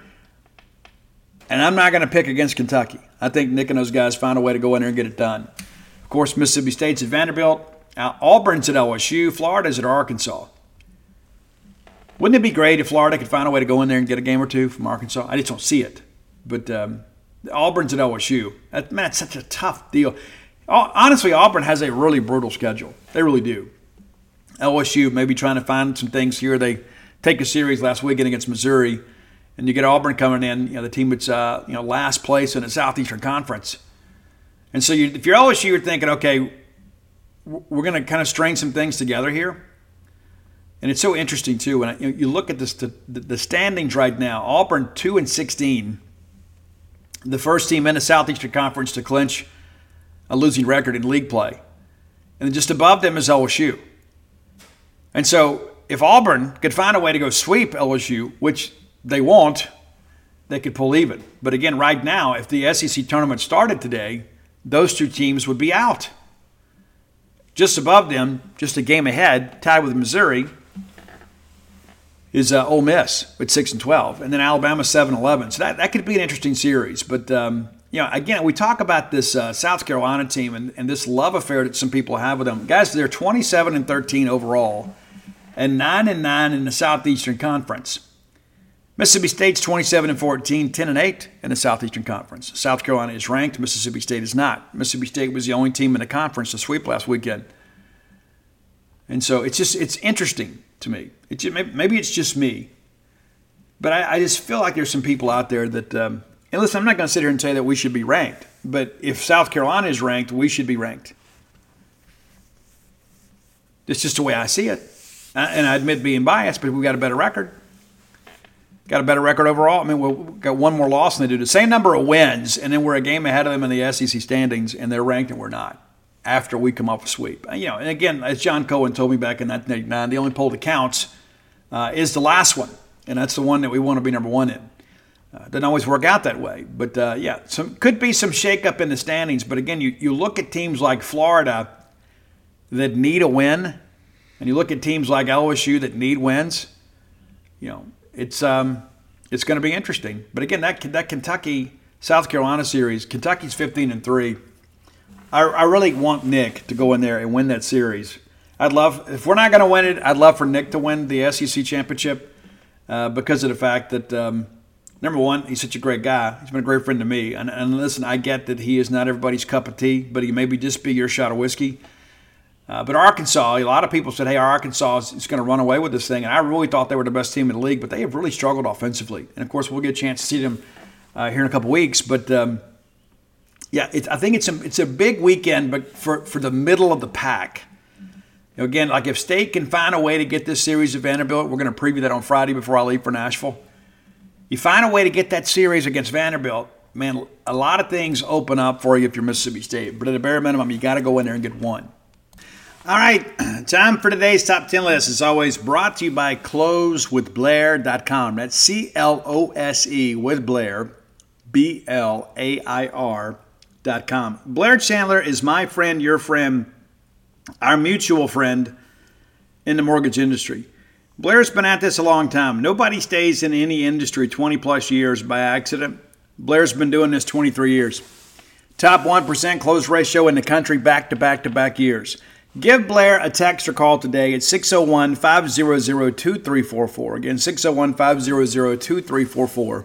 And I'm not going to pick against Kentucky. I think Nick and those guys found a way to go in there and get it done. Of course, Mississippi State's at Vanderbilt. Auburn's at L S U. Florida's at Arkansas. Wouldn't it be great if Florida could find a way to go in there and get a game or two from Arkansas? I just don't see it. But um, Auburn's at L S U. That, man, it's such a tough deal. Honestly, Auburn has a really brutal schedule. They really do. L S U maybe trying to find some things here. They take a series last weekend against Missouri. And you get Auburn coming in, you know, the team that's uh, you know last place in the Southeastern Conference. And so you, if you're L S U, you're thinking, okay, we're going to kind of string some things together here. And it's so interesting too. When you, you look at this, the, the standings right now, Auburn two and sixteen, the first team in the Southeastern Conference to clinch a losing record in league play, and then just above them is L S U. And so if Auburn could find a way to go sweep L S U, which they won't, they could pull even. But again, right now, if the S E C tournament started today, those two teams would be out. Just above them, just a game ahead, tied with Missouri, is uh, Ole Miss with six and twelve, and then Alabama seven and eleven. So that, that could be an interesting series. But um, you know, again, we talk about this uh, South Carolina team and, and this love affair that some people have with them. Guys, they're twenty-seven and thirteen overall, and nine and nine in the Southeastern Conference. Mississippi State's twenty-seven and fourteen, ten and eight in the Southeastern Conference. South Carolina is ranked. Mississippi State is not. Mississippi State was the only team in the conference to sweep last weekend. And so it's just it's interesting to me. It just, maybe it's just me, but I, I just feel like there's some people out there that. Um, and listen, I'm not going to sit here and say that we should be ranked, but if South Carolina is ranked, we should be ranked. It's just the way I see it, and I admit being biased, but we've got a better record. Got a better record overall. I mean, we've got one more loss than they do. The same number of wins, and then we're a game ahead of them in the S E C standings, and they're ranked and we're not after we come off a sweep. You know, and again, as John Cohen told me back in nineteen eighty-nine, the only poll that counts uh, is the last one, and that's the one that we want to be number one in. Uh, doesn't always work out that way. But, uh, yeah, some could be some shakeup in the standings. But, again, you, you look at teams like Florida that need a win, and you look at teams like L S U that need wins, you know, It's um, it's going to be interesting. But again, that that Kentucky South Carolina series, Kentucky's fifteen and three. I, I really want Nick to go in there and win that series. I'd love if we're not going to win it. I'd love for Nick to win the S E C championship uh, because of the fact that um, Number one, he's such a great guy. He's been a great friend to me. And, and listen, I get that he is not everybody's cup of tea, but he may be just be your shot of whiskey. Uh, but Arkansas, a lot of people said, hey, Arkansas is, is going to run away with this thing. And I really thought they were the best team in the league, but they have really struggled offensively. And, of course, we'll get a chance to see them uh, here in a couple weeks. But, um, yeah, it, I think it's a, it's a big weekend but for, for the middle of the pack. You know, again, like if State can find a way to get this series of Vanderbilt, we're going to preview that on Friday before I leave for Nashville. You find a way to get that series against Vanderbilt, man, a lot of things open up for you if you're Mississippi State. But at a bare minimum, you got to go in there and get one. All right, time for today's top ten list. As always, brought to you by close with blair dot com. That's C L O S E with Blair, B L A I R dot com. Blair Chandler is my friend, your friend, our mutual friend in the mortgage industry. Blair's been at this a long time. Nobody stays in any industry twenty plus years by accident. Blair's been doing this twenty-three years. Top one percent close ratio in the country back to back to back years. Give Blair a text or call today at six oh one, five hundred, two three four four. Again, six oh one, five hundred, two three four four.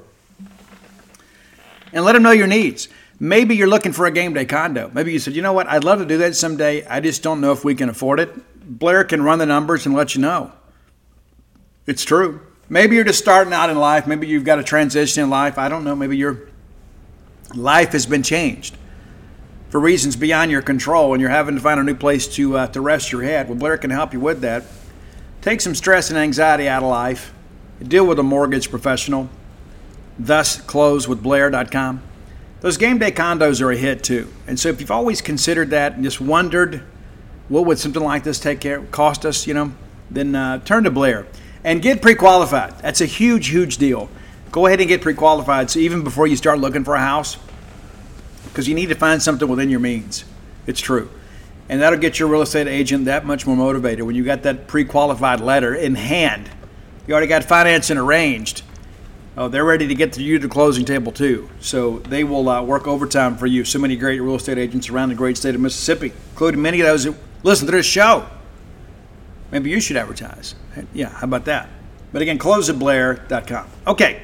And let him know your needs. Maybe you're looking for a game day condo. Maybe you said, you know what, I'd love to do that someday. I just don't know if we can afford it. Blair can run the numbers and let you know. It's true. Maybe you're just starting out in life. Maybe you've got a transition in life. I don't know. Maybe your life has been changed for reasons beyond your control, and you're having to find a new place to uh, to rest your head. Well, Blair can help you with that. Take some stress and anxiety out of life. Deal with a mortgage professional. Thus, close with blair dot com. Those game day condos are a hit too. And so if you've always considered that and just wondered, what would something like this take care cost us, you know, then uh, turn to Blair. And get pre-qualified. That's a huge, huge deal. Go ahead and get pre-qualified so even before you start looking for a house, because you need to find something within your means. It's true. And that'll get your real estate agent that much more motivated. When you got that pre-qualified letter in hand, you already got financing arranged. Oh, they're ready to get to you to the closing table too. So they will uh, work overtime for you. So many great real estate agents around the great state of Mississippi, including many of those that listen to this show. Maybe you should advertise. Yeah, how about that? But again, close at blair dot com. Okay.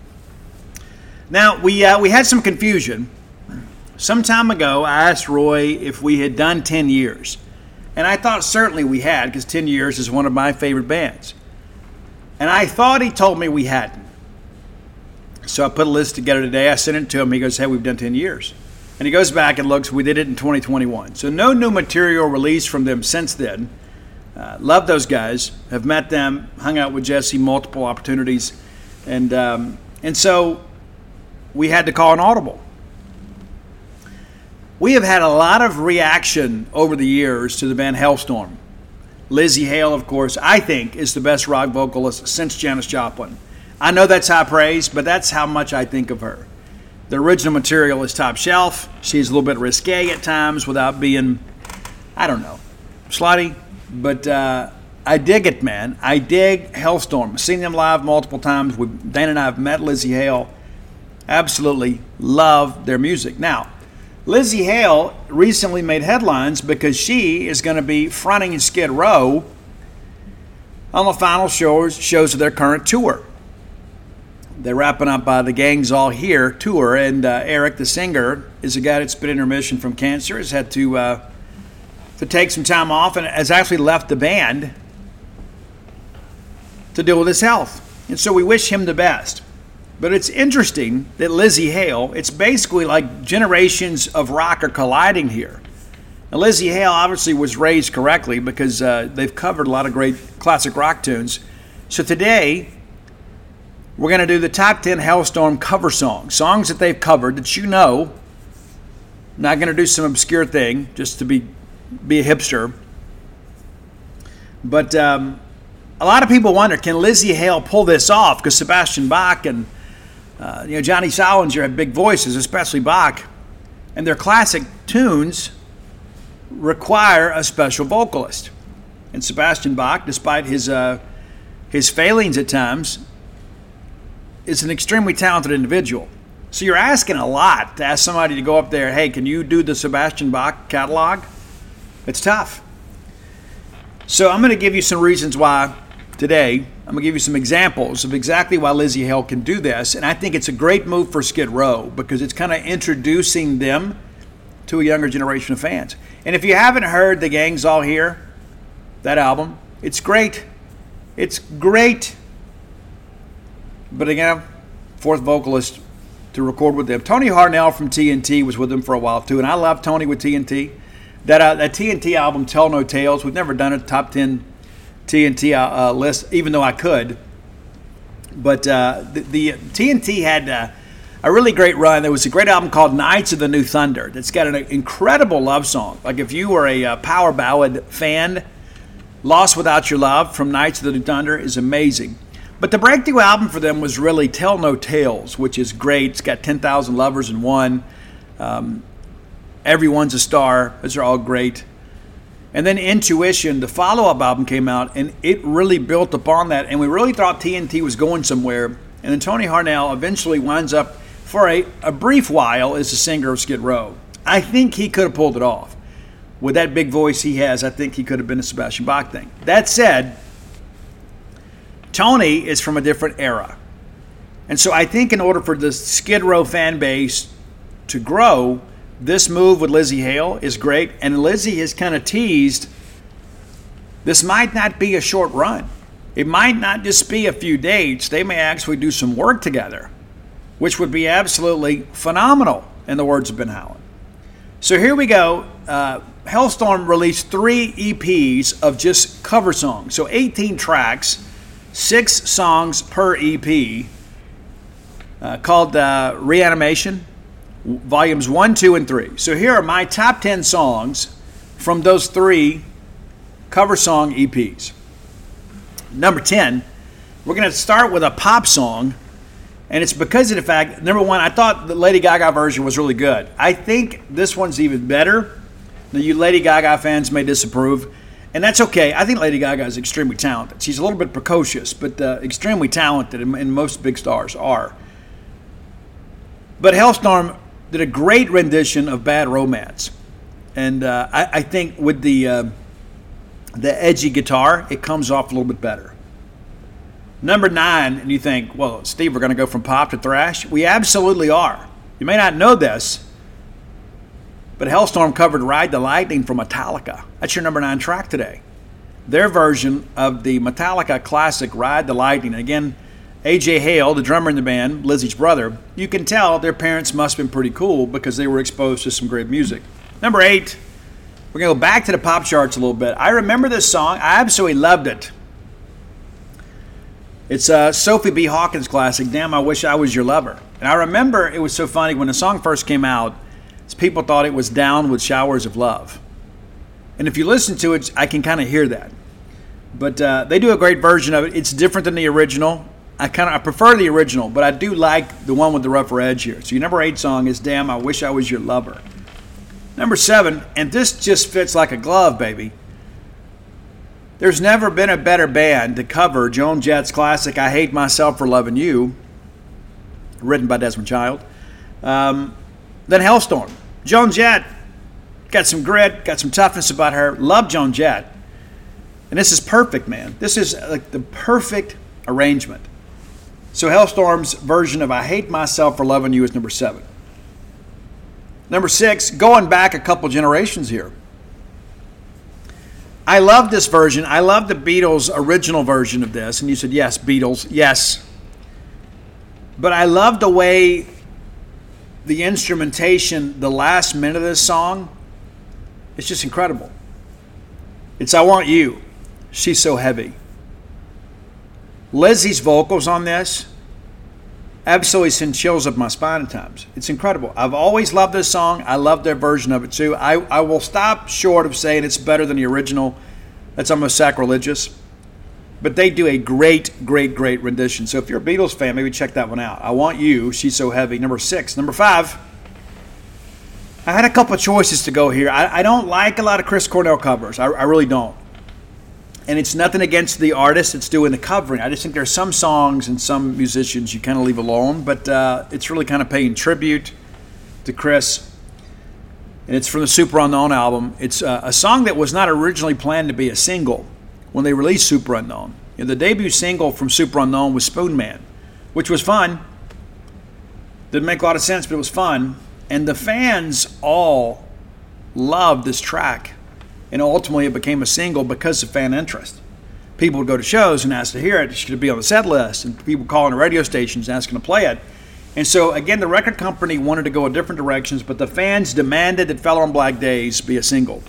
Now, we uh, we had some confusion. Some time ago, I asked Roy if we had done ten years. And I thought certainly we had, because ten years is one of my favorite bands. And I thought he told me we hadn't. So I put a list together today. I sent it to him. He goes, hey, we've done ten years. And he goes back and looks. We did it in twenty twenty-one. So no new material released from them since then. Uh, love those guys. Have met them. Hung out with Jesse multiple opportunities. And um, and so we had to call an audible. We have had a lot of reaction over the years to the band Halestorm. Lzzy Hale, of course, I think is the best rock vocalist since Janis Joplin. I know that's high praise, but that's how much I think of her. The original material is top shelf. She's a little bit risque at times without being, I don't know, slutty. But uh, I dig it, man. I dig Halestorm. I've seen them live multiple times. We, Dan and I have met Lzzy Hale. Absolutely love their music. Now, Lzzy Hale recently made headlines because she is going to be fronting Skid Row on the final shows, shows of their current tour. They're wrapping up uh, the Gangs All Here tour, and uh, Eric, the singer, is a guy that's been in remission from cancer, has had to uh, to take some time off, and has actually left the band to deal with his health. And so we wish him the best. But it's interesting that Lzzy Hale, it's basically like generations of rock are colliding here. Now, Lzzy Hale obviously was raised correctly because uh, they've covered a lot of great classic rock tunes. So today, we're going to do the top ten Halestorm cover songs, songs that they've covered that you know. I'm not going to do some obscure thing just to be be a hipster. But um, a lot of people wonder, can Lzzy Hale pull this off? Because Sebastian Bach and uh, you know Johnny Solinger have big voices, especially Bach, and their classic tunes require a special vocalist. And Sebastian Bach, despite his uh, his failings at times, is an extremely talented individual. So you're asking a lot to ask somebody to go up there, hey, can you do the Sebastian Bach catalog? It's tough. So I'm going to give you some reasons why today I'm going to give you some examples of exactly why Lzzy Hale can do this. And I think it's a great move for Skid Row because it's kind of introducing them to a younger generation of fans. And if you haven't heard The Gang's All Here, that album, it's great. It's great. But again, fourth vocalist to record with them. Tony Harnell from T N T was with them for a while too. And I love Tony with T N T. That, uh, that T N T album, Tell No Tales, we've never done a top ten T N T uh, list, even though I could. But uh, the, the T N T had uh, a really great run. There was a great album called Knights of the New Thunder that's got an incredible love song. Like if you were a uh, power ballad fan, Lost Without Your Love from Knights of the New Thunder is amazing. But the breakthrough album for them was really Tell No Tales, which is great. It's got ten thousand Lovers in One. Um, Everyone's a Star. Those are all great. And then Intuition, the follow-up album came out, and it really built upon that. And we really thought T N T was going somewhere. And then Tony Harnell eventually winds up, for a, a brief while, as the singer of Skid Row. I think he could have pulled it off. With that big voice he has, I think he could have been a Sebastian Bach thing. That said, Tony is from a different era. And so I think in order for the Skid Row fan base to grow, this move with Lzzy Hale is great, and Lzzy has kind of teased this might not be a short run. It might not just be a few dates. They may actually do some work together, which would be absolutely phenomenal, in the words of Ben Howland. So here we go. Uh, Halestorm released three E Ps of just cover songs. So eighteen tracks, six songs per E P, uh, called uh, Reanimation. Volumes one, two, and three. So here are my top ten songs from those three cover song E Ps. Number ten, we're going to start with a pop song, and it's because of the fact, number one, I thought the Lady Gaga version was really good. I think this one's even better. Now, you Lady Gaga fans may disapprove, and that's okay. I think Lady Gaga is extremely talented. She's a little bit precocious, but uh, extremely talented, and, and most big stars are. But Halestorm did a great rendition of Bad Romance. And uh, I, I think with the uh, the edgy guitar, it comes off a little bit better. Number nine, and you think, well, Steve, we're going to go from pop to thrash? We absolutely are. You may not know this, but Halestorm covered Ride the Lightning from Metallica. That's your number nine track today. Their version of the Metallica classic Ride the Lightning. Again, A J Hale, the drummer in the band, Lizzy's brother, you can tell their parents must have been pretty cool because they were exposed to some great music. Number eight, we're going to go back to the pop charts a little bit. I remember this song. I absolutely loved it. It's a Sophie B. Hawkins classic, Damn, I Wish I Was Your Lover. And I remember it was so funny when the song first came out, people thought it was Down with Showers of Love. And if you listen to it, I can kind of hear that. But uh, they do a great version of it. It's different than the original. I kind of I prefer the original, but I do like the one with the rougher edge here. So your number eight song is Damn, I Wish I Was Your Lover. Number seven, and this just fits like a glove, baby. There's never been a better band to cover Joan Jett's classic I Hate Myself for Loving You, written by Desmond Child, um, than Halestorm. Joan Jett got some grit, got some toughness about her. Love Joan Jett. And this is perfect, man. This is like the perfect arrangement. So Halestorm's version of I Hate Myself for Loving You is number seven. Number six, going back a couple generations here. I love this version. I love the Beatles' original version of this. And you said, yes, Beatles, yes. But I love the way the instrumentation, the last minute of this song, it's just incredible. It's I Want You. She's So Heavy. Lizzy's vocals on this absolutely send chills up my spine at times. It's incredible. I've always loved this song. I love their version of it too. I, I will stop short of saying it's better than the original. That's almost sacrilegious. But they do a great, great, great rendition. So if you're a Beatles fan, maybe check that one out. I Want You, She's So Heavy. Number six. Number five, I had a couple of choices to go here. I, I don't like a lot of Chris Cornell covers. I, I really don't. And it's nothing against the artist that's doing the covering. I just think there's some songs and some musicians you kind of leave alone. But uh, it's really kind of paying tribute to Chris. And it's from the Super Unknown album. It's uh, a song that was not originally planned to be a single when they released Super Unknown. You know, the debut single from Super Unknown was Spoon Man, which was fun. Didn't make a lot of sense, but it was fun. And the fans all loved this track. And ultimately it became a single because of fan interest. People would go to shows and ask to hear it. Should it be on the set list? And people calling the radio stations asking to play it. And so, again, the record company wanted to go in different directions, but the fans demanded that Fella on Black Days be a single.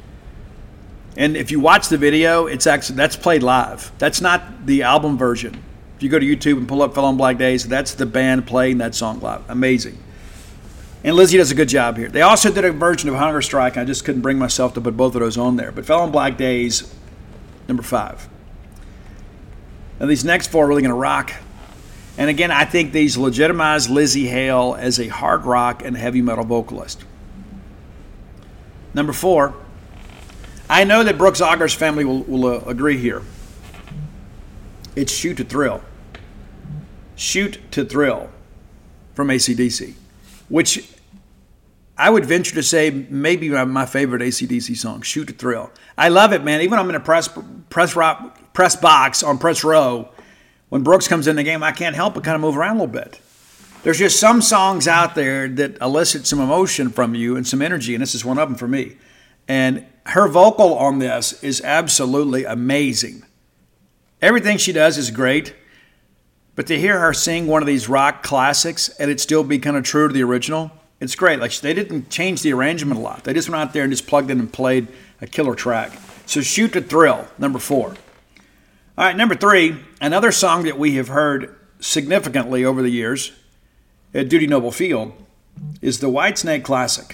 And if you watch the video, it's actually that's played live. That's not the album version. If you go to YouTube and pull up Fella on Black Days, that's the band playing that song live. Amazing. And Lizzie does a good job here. They also did a version of Hunger Strike. I just couldn't bring myself to put both of those on there. But Fella on Black Days, number five. Now these next four are really going to rock. And again, I think these legitimize Lzzy Hale as a hard rock and heavy metal vocalist. Number four, I know that Brooks Auger's family will, will uh, agree here. It's Shoot to Thrill. Shoot to Thrill from A C D C, which I would venture to say maybe my favorite A C D C song, Shoot to Thrill. I love it, man. Even when I'm in a press, press, rock, press box on press row, when Brooks comes in the game, I can't help but kind of move around a little bit. There's just some songs out there that elicit some emotion from you and some energy, and this is one of them for me. And her vocal on this is absolutely amazing. Everything she does is great, but to hear her sing one of these rock classics and it still be kind of true to the original, it's great. Like, they didn't change the arrangement a lot. They just went out there and just plugged in and played a killer track. So Shoot to Thrill, number four. All right, number three, another song that we have heard significantly over the years at Dudy Noble Field is the Whitesnake Classic.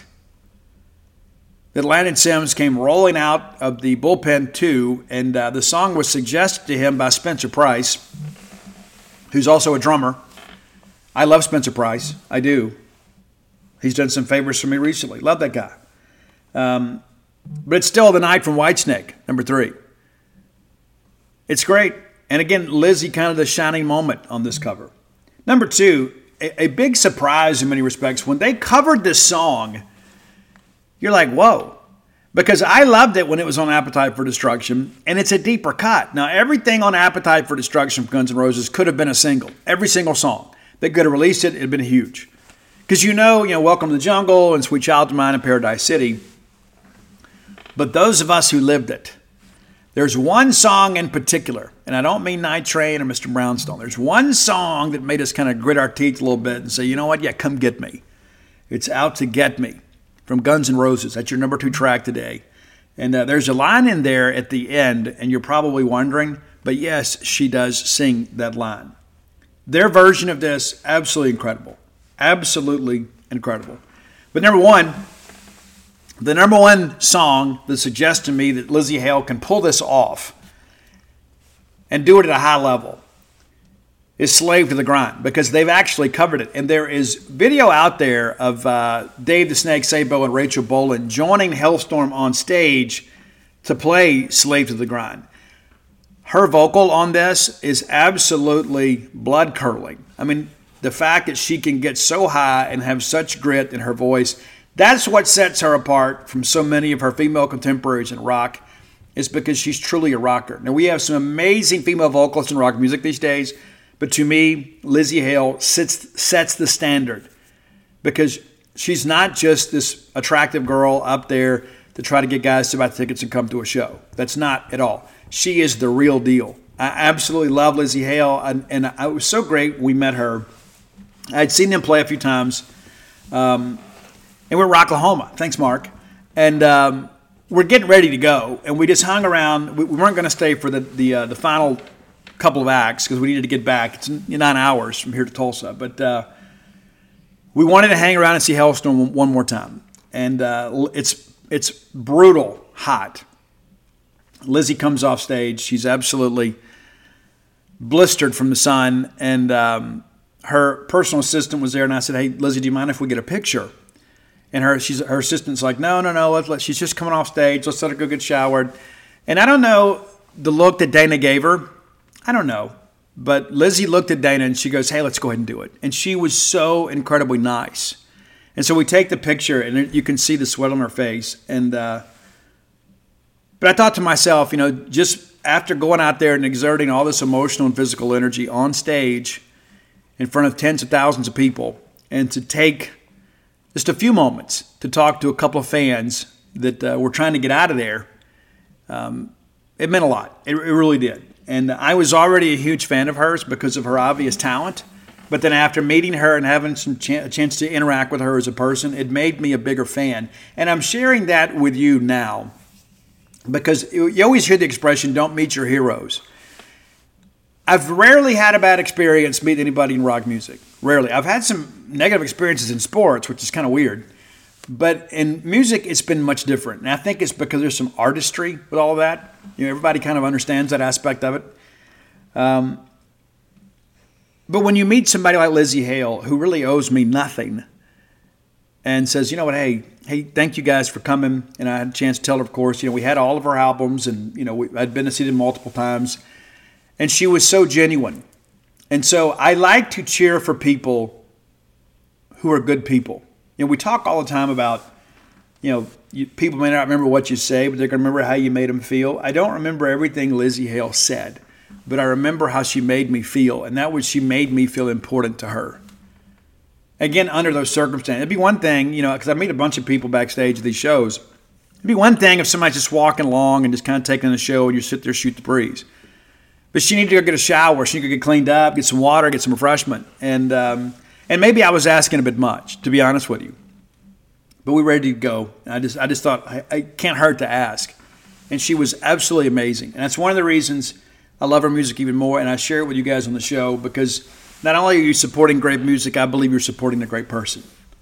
That Landon Sims came rolling out of the bullpen too, and uh, the song was suggested to him by Spencer Price, who's also a drummer. I love Spencer Price. I do. He's done some favors for me recently. Love that guy. Um, but it's still The Night from Whitesnake, number three. It's great. And again, Lizzie, kind of the shining moment on this cover. Number two, a, a big surprise in many respects. When they covered this song, you're like, whoa. Because I loved it when it was on Appetite for Destruction, and it's a deeper cut. Now, everything on Appetite for Destruction from Guns N' Roses could have been a single. Every single song. They could have released it. It had been huge. Because you know, you know, Welcome to the Jungle and Sweet Child of Mine and Paradise City. But those of us who lived it, there's one song in particular, and I don't mean Night Train or Mister Brownstone. There's one song that made us kind of grit our teeth a little bit and say, you know what? Yeah, come get me. It's Out to Get Me from Guns N' Roses. That's your number two track today. And uh, there's a line in there at the end, and you're probably wondering, but yes, she does sing that line. Their version of this, absolutely incredible. Absolutely incredible. But number one, the number one song that suggests to me that Lzzy Hale can pull this off and do it at a high level is Slave to the Grind, because they've actually covered it. And there is video out there of uh, Dave the Snake Sabo and Rachel Bolan joining Hellstorm on stage to play Slave to the Grind. Her vocal on this is absolutely blood-curdling. I mean, the fact that she can get so high and have such grit in her voice, that's what sets her apart from so many of her female contemporaries in rock, is because she's truly a rocker. Now, we have some amazing female vocalists in rock music these days, but to me, Lzzy Hale sits, sets the standard, because she's not just this attractive girl up there to try to get guys to buy tickets and come to a show. That's not at all. She is the real deal. I absolutely love Lzzy Hale, and, and it was so great we met her. I'd seen them play a few times, um, and we're in Rocklahoma. Thanks, Mark. And um, we're getting ready to go, and we just hung around. We, we weren't going to stay for the the, uh, the final couple of acts because we needed to get back. It's nine hours from here to Tulsa, but uh, we wanted to hang around and see Hellstorm one more time. And uh, it's it's brutal hot. Lizzie comes off stage. She's absolutely blistered from the sun, and um, her personal assistant was there, and I said, hey, Lizzie, do you mind if we get a picture? And her she's, her assistant's like, no, no, no, let's let, she's just coming off stage. Let's let her go get showered. And I don't know the look that Dana gave her. I don't know. But Lizzie looked at Dana, and she goes, hey, let's go ahead and do it. And she was so incredibly nice. And so we take the picture, and you can see the sweat on her face. And uh, But I thought to myself, you know, just after going out there and exerting all this emotional and physical energy on stage in front of tens of thousands of people, and to take just a few moments to talk to a couple of fans that uh, were trying to get out of there, um, it meant a lot. It, it really did. And I was already a huge fan of hers because of her obvious talent. But then after meeting her and having some ch- a chance to interact with her as a person, it made me a bigger fan. And I'm sharing that with you now because you always hear the expression, don't meet your heroes. I've rarely had a bad experience meeting anybody in rock music. Rarely. I've had some negative experiences in sports, which is kind of weird. But in music, it's been much different. And I think it's because there's some artistry with all of that. You know, everybody kind of understands that aspect of it. Um, but when you meet somebody like Lzzy Hale, who really owes me nothing, and says, you know what, hey, hey, thank you guys for coming. And I had a chance to tell her, of course, you know, we had all of her albums, and, you know, we, I'd been to see them multiple times. And she was so genuine. And so I like to cheer for people who are good people. You know, we talk all the time about, you know, you, people may not remember what you say, but they're going to remember how you made them feel. I don't remember everything Lzzy Hale said, but I remember how she made me feel, and that was she made me feel important to her. Again, under those circumstances. It'd be one thing, you know, because I meet a bunch of people backstage at these shows. It'd be one thing if somebody's just walking along and just kind of taking the show and you sit there, shoot the breeze. But she needed to go get a shower. She needed to get cleaned up, get some water, get some refreshment. And um, and maybe I was asking a bit much, to be honest with you. But we were ready to go. And I just I just thought, I, I can't hurt to ask. And she was absolutely amazing. And that's one of the reasons I love her music even more. And I share it with you guys on the show because not only are you supporting great music, I believe you're supporting a great person.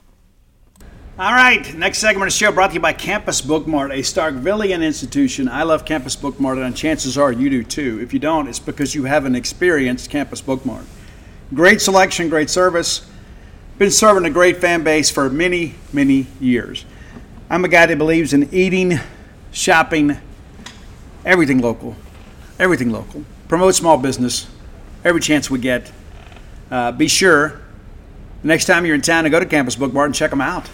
All right, next segment of the show brought to you by Campus Bookmart, a Starkvillian institution. I love Campus Bookmart, and chances are you do too. If you don't, it's because you haven't experienced Campus Bookmart. Great selection, great service. Been serving a great fan base for many, many years. I'm a guy that believes in eating, shopping, everything local. Everything local. Promote small business every chance we get. Uh, be sure, next time you're in town, to go to Campus Bookmart and check them out.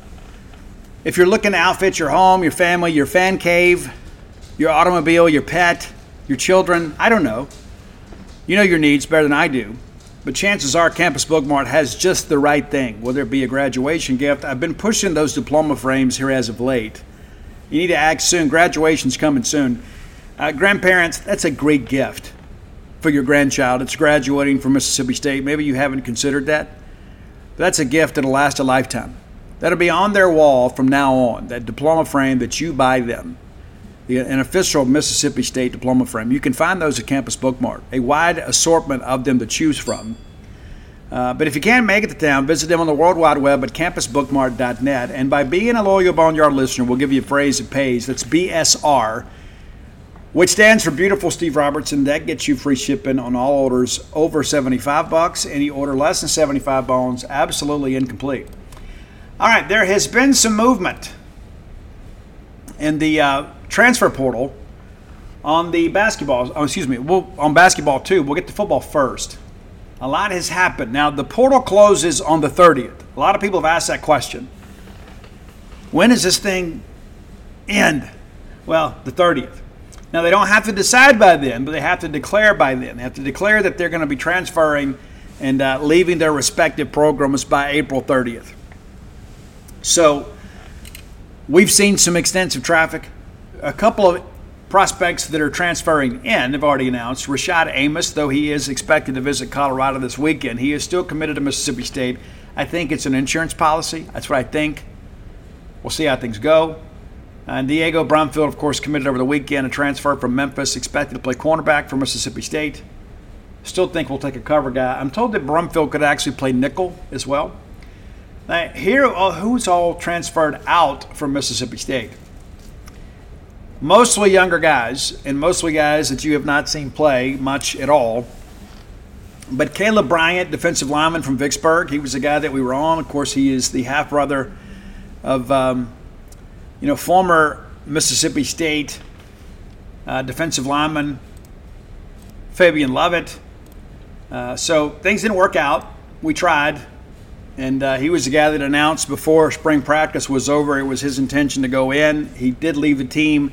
If you're looking to outfit your home, your family, your fan cave, your automobile, your pet, your children, I don't know. You know your needs better than I do. But chances are Campus Bookmart has just the right thing, whether it be a graduation gift. I've been pushing those diploma frames here as of late. You need to act soon. Graduation's coming soon. Uh, grandparents, that's a great gift for your grandchild. It's graduating from Mississippi State. Maybe you haven't considered that. But that's a gift that'll last a lifetime. That'll be on their wall from now on, that diploma frame that you buy them, an official Mississippi State diploma frame. You can find those at Campus Bookmart, a wide assortment of them to choose from. Uh, but if you can't make it to town, visit them on the World Wide Web at campus bookmart dot net. And by being a loyal Boneyard listener, we'll give you a phrase that pays. That's B S R, which stands for Beautiful Steve Robertson. That gets you free shipping on all orders over seventy-five bucks. Any order less than seventy-five bones, absolutely incomplete. All right, there has been some movement in the uh, transfer portal on the basketball. Oh, excuse me, we'll, on basketball too. We'll get to football first. A lot has happened. Now, the portal closes on the thirtieth. A lot of people have asked that question. When does this thing end? Well, the thirtieth. Now, they don't have to decide by then, but they have to declare by then. They have to declare that they're going to be transferring and uh, leaving their respective programs by April thirtieth. So we've seen some extensive traffic. A couple of prospects that are transferring in have already announced. Rashad Amos, though he is expected to visit Colorado this weekend, he is still committed to Mississippi State. I think it's an insurance policy. That's what I think. We'll see how things go. And Diego Brumfield, of course, committed over the weekend, a transfer from Memphis, expected to play cornerback for Mississippi State. Still think we'll take a cover guy. I'm told that Brumfield could actually play nickel as well. Now, here, who's all transferred out from Mississippi State? Mostly younger guys, and mostly guys that you have not seen play much at all. But Caleb Bryant, defensive lineman from Vicksburg, he was the guy that we were on. Of course, he is the half-brother of, um, you know, former Mississippi State uh, defensive lineman Fabian Lovett. Uh, so things didn't work out. We tried. And uh, he was the guy that announced before spring practice was over it was his intention to go in. He did leave the team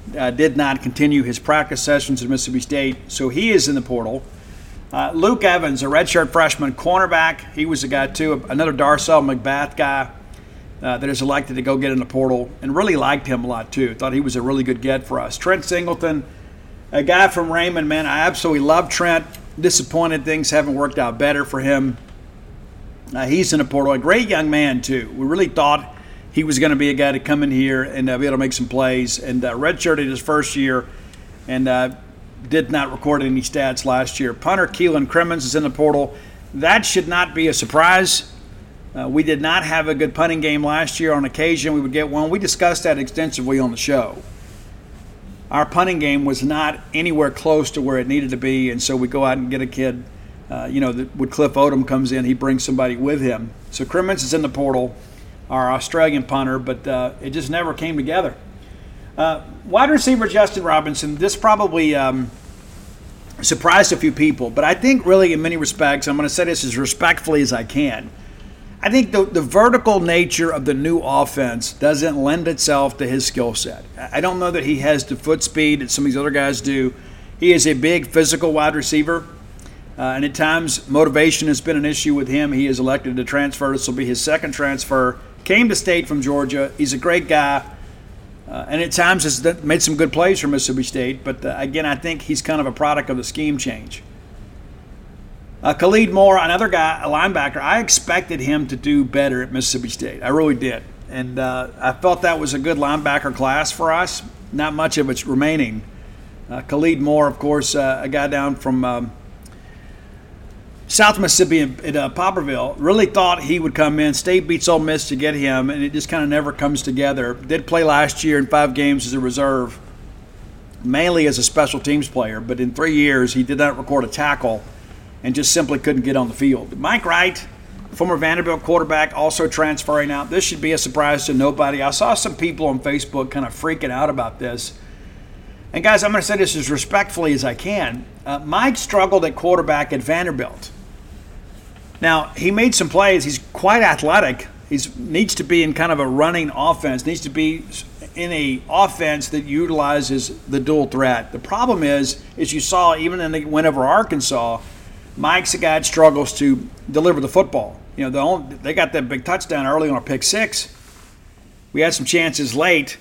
uh, did not continue his practice sessions at Mississippi State, so he is in the portal. Uh, Luke Evans, a redshirt freshman cornerback, he was a guy too, another Darcel McBath guy uh, that is elected to go get in the portal, and really liked him a lot too. Thought he was a really good get for us. Trent Singleton, a guy from Raymond, man, I absolutely love Trent. Disappointed things haven't worked out better for him. Uh, he's in the portal, a great young man too. We really thought he was going to be a guy to come in here and uh, be able to make some plays, and uh, redshirted his first year, and uh, did not record any stats last year. Punter Keelan Crimmins is in the portal. That should not be a surprise. Uh, we did not have a good punting game last year. On occasion, we would get one. We discussed that extensively on the show. Our punting game was not anywhere close to where it needed to be, and so we go out and get a kid. Uh, you know, the, when Cliff Odom comes in, he brings somebody with him. So Crimmins is in the portal, our Australian punter, but uh, it just never came together. Uh, wide receiver Justin Robinson, this probably um, surprised a few people, but I think really in many respects, I'm going to say this as respectfully as I can, I think the, the vertical nature of the new offense doesn't lend itself to his skill set. I don't know that he has the foot speed that some of these other guys do. He is a big physical wide receiver, uh, and at times motivation has been an issue with him. He is elected to transfer. This will be his second transfer. Came to State from Georgia. He's a great guy. Uh, and at times has made some good plays for Mississippi State. But, uh, again, I think he's kind of a product of the scheme change. Uh, Khalid Moore, another guy, a linebacker, I expected him to do better at Mississippi State. I really did. And uh, I felt that was a good linebacker class for us. Not much of it's remaining. Uh, Khalid Moore, of course, uh, a guy down from um, South Mississippi at uh, Poplarville, really thought he would come in. State beats Ole Miss to get him, and it just kind of never comes together. Did play last year in five games as a reserve, mainly as a special teams player, but in three years he did not record a tackle and just simply couldn't get on the field. Mike Wright, former Vanderbilt quarterback, also transferring out. This should be a surprise to nobody. I saw some people on Facebook kind of freaking out about this. And guys, I'm going to say this as respectfully as I can. Uh, Mike struggled at quarterback at Vanderbilt. Now, he made some plays. He's quite athletic. He needs to be in kind of a running offense, needs to be in a offense that utilizes the dual threat. The problem is, as you saw even in the win over Arkansas, Mike's a guy that struggles to deliver the football. You know, the only, they got that big touchdown early on a pick six. We had some chances late,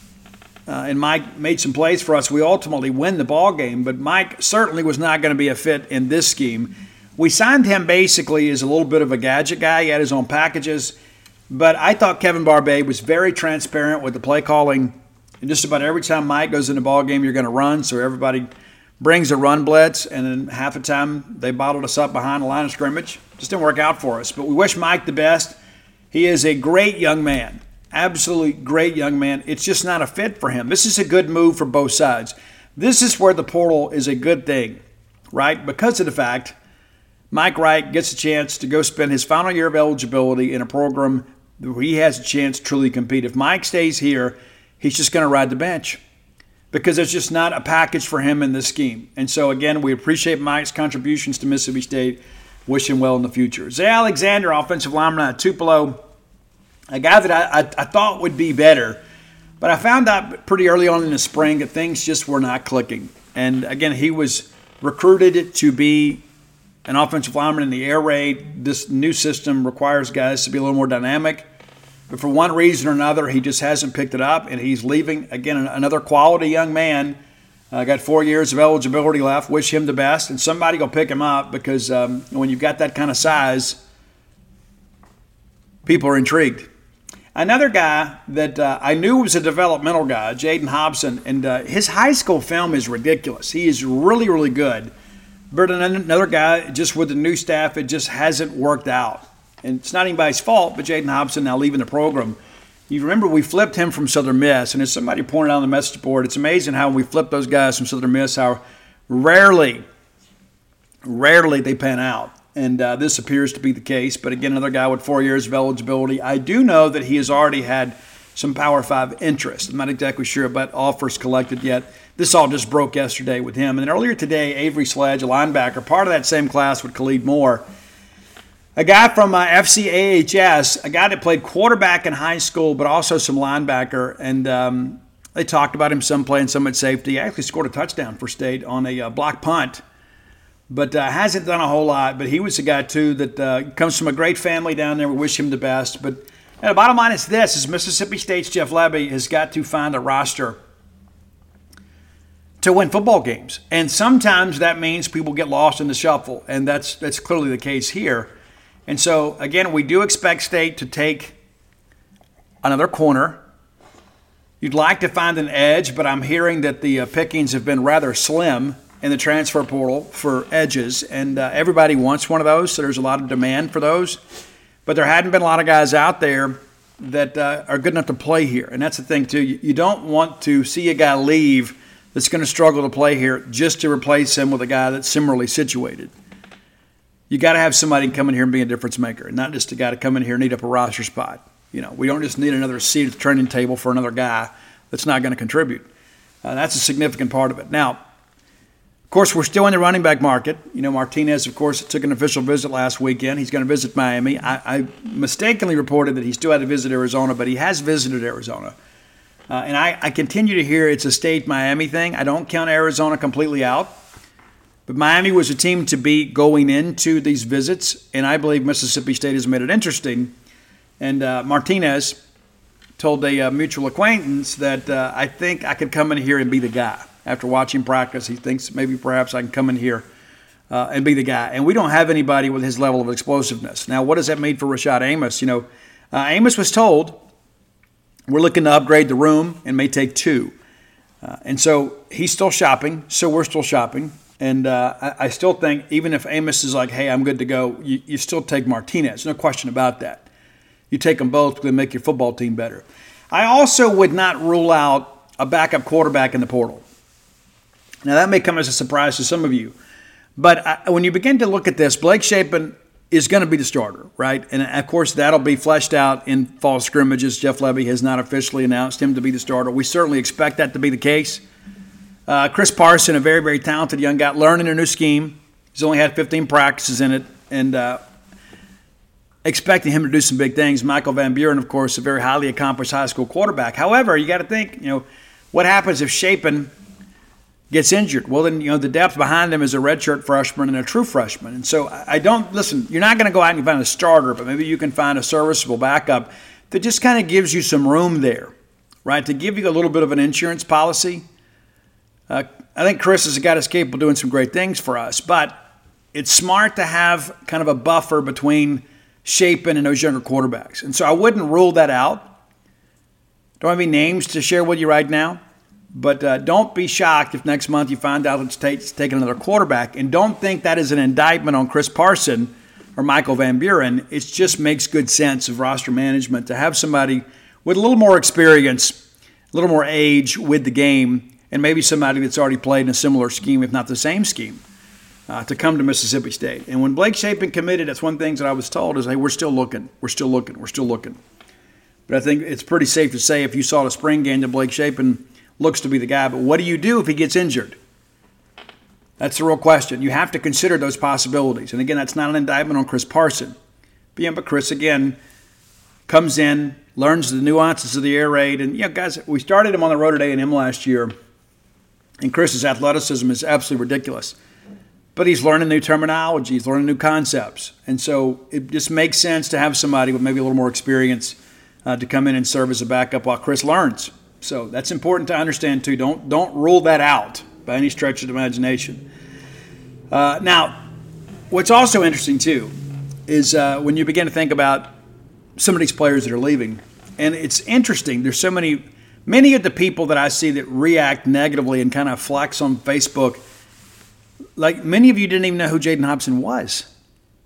uh, and Mike made some plays for us. We ultimately win the ball game, but Mike certainly was not going to be a fit in this scheme. We signed him basically as a little bit of a gadget guy. He had his own packages. But I thought Kevin Barbay was very transparent with the play calling. And just about every time Mike goes in the ball game, you're going to run. So everybody brings a run blitz. And then half the time they bottled us up behind the line of scrimmage. Just didn't work out for us. But we wish Mike the best. He is a great young man. Absolutely great young man. It's just not a fit for him. This is a good move for both sides. This is where the portal is a good thing, right? Because of the fact Mike Wright gets a chance to go spend his final year of eligibility in a program where he has a chance to truly compete. If Mike stays here, he's just going to ride the bench because there's just not a package for him in this scheme. And so, again, we appreciate Mike's contributions to Mississippi State. Wish him well in the future. Zay Alexander, offensive lineman at Tupelo, a guy that I, I, I thought would be better, but I found out pretty early on in the spring that things just were not clicking. And, again, he was recruited to be an offensive lineman in the air raid. This new system requires guys to be a little more dynamic. But for one reason or another, he just hasn't picked it up, and he's leaving. Again, another quality young man. Uh, got four years of eligibility left. Wish him the best. And somebody will pick him up because um, when you've got that kind of size, people are intrigued. Another guy that uh, I knew was a developmental guy, Jaden Hobson, and uh, his high school film is ridiculous. He is really, really good. But another guy, just with the new staff, it just hasn't worked out. And it's not anybody's fault, but Jaden Hobson now leaving the program. You remember we flipped him from Southern Miss, and as somebody pointed out on the message board, it's amazing how when we flip those guys from Southern Miss, how rarely, rarely they pan out. And uh, this appears to be the case. But again, another guy with four years of eligibility. I do know that he has already had some Power Five interest. I'm not exactly sure about offers collected yet. This all just broke yesterday with him. And then earlier today, Avery Sledge, a linebacker, part of that same class with Khalid Moore, a guy from uh, F C A H S, a guy that played quarterback in high school, but also some linebacker. And um, They talked about him, some playing some at safety. He actually scored a touchdown for State on a uh, block punt, but uh, hasn't done a whole lot. But he was a guy, too, that uh, comes from a great family down there. We wish him the best. But and the bottom line is this, is Mississippi State's Jeff Lebby has got to find a roster to win football games. And sometimes that means people get lost in the shuffle, and that's that's clearly the case here. And so, again, we do expect State to take another corner. You'd like to find an edge, but I'm hearing that the uh, pickings have been rather slim in the transfer portal for edges, and uh, everybody wants one of those, so there's a lot of demand for those. But there hadn't been a lot of guys out there that uh, are good enough to play here, and that's the thing, too. You, you don't want to see a guy leave that's going to struggle to play here just to replace him with a guy that's similarly situated. You got to have somebody come in here and be a difference maker, and not just a guy to come in here and eat up a roster spot. You know, we don't just need another seat at the training table for another guy that's not going to contribute. Uh, that's a significant part of it. Now, of course, we're still in the running back market. You know, Martinez, of course, took an official visit last weekend. He's going to visit Miami. I, I mistakenly reported that he still had to visit Arizona, but he has visited Arizona. Uh, and I, I continue to hear it's a State-Miami thing. I don't count Arizona completely out. But Miami was a team to beat going into these visits, and I believe Mississippi State has made it interesting. And uh, Martinez told a uh, mutual acquaintance that uh, I think I could come in here and be the guy. After watching practice, he thinks maybe perhaps I can come in here uh, and be the guy. And we don't have anybody with his level of explosiveness. Now, what does that mean for Rashad Amos? You know, uh, Amos was told, we're looking to upgrade the room and may take two. Uh, and so he's still shopping, so we're still shopping. And uh, I, I still think even if Amos is like, hey, I'm good to go, you, you still take Martinez. No question about that. You take them both to make your football team better. I also would not rule out a backup quarterback in the portal. Now, that may come as a surprise to some of you. But I, when you begin to look at this, Blake Shapen is going to be the starter, right? And, of course, that'll be fleshed out in fall scrimmages. Jeff Lebby has not officially announced him to be the starter. We certainly expect that to be the case. Uh, Chris Parson, a very, very talented young guy, learning a new scheme. He's only had fifteen practices in it, and uh, expecting him to do some big things. Michael Van Buren, of course, a very highly accomplished high school quarterback. However, you got to think, you know, what happens if Shapen gets injured? Well, then, you know, the depth behind him is a redshirt freshman and a true freshman. And so I don't, listen, you're not going to go out and find a starter, but maybe you can find a serviceable backup that just kind of gives you some room there, right, to give you a little bit of an insurance policy. Uh, I think Chris is a guy that's capable of doing some great things for us, but it's smart to have kind of a buffer between Shapen and those younger quarterbacks. And so I wouldn't rule that out. Don't have any names to share with you right now, but uh, don't be shocked if next month you find out it's, take, it's taking another quarterback. And don't think that is an indictment on Chris Parson or Michael Van Buren. It just makes good sense of roster management to have somebody with a little more experience, a little more age with the game, and maybe somebody that's already played in a similar scheme, if not the same scheme, uh, to come to Mississippi State. And when Blake Shapen committed, that's one thing that I was told is, hey, we're still looking, we're still looking, we're still looking. But I think it's pretty safe to say if you saw the spring game that Blake Shapen looks to be the guy. But what do you do if he gets injured? That's the real question. You have to consider those possibilities. And again, that's not an indictment on Chris Parson. But, yeah, but Chris, again, comes in, learns the nuances of the air raid. And, yeah, guys, we started him on the road at A and M last year. And Chris's athleticism is absolutely ridiculous. But he's learning new terminology. He's learning new concepts. And so it just makes sense to have somebody with maybe a little more experience uh, to come in and serve as a backup while Chris learns. So that's important to understand, too. Don't, don't rule that out by any stretch of the imagination. Uh, now, what's also interesting, too, is uh, when you begin to think about some of these players that are leaving. And it's interesting. There's so many... Many of the people that I see that react negatively and kind of flex on Facebook, like many of you didn't even know who Jaden Hobson was.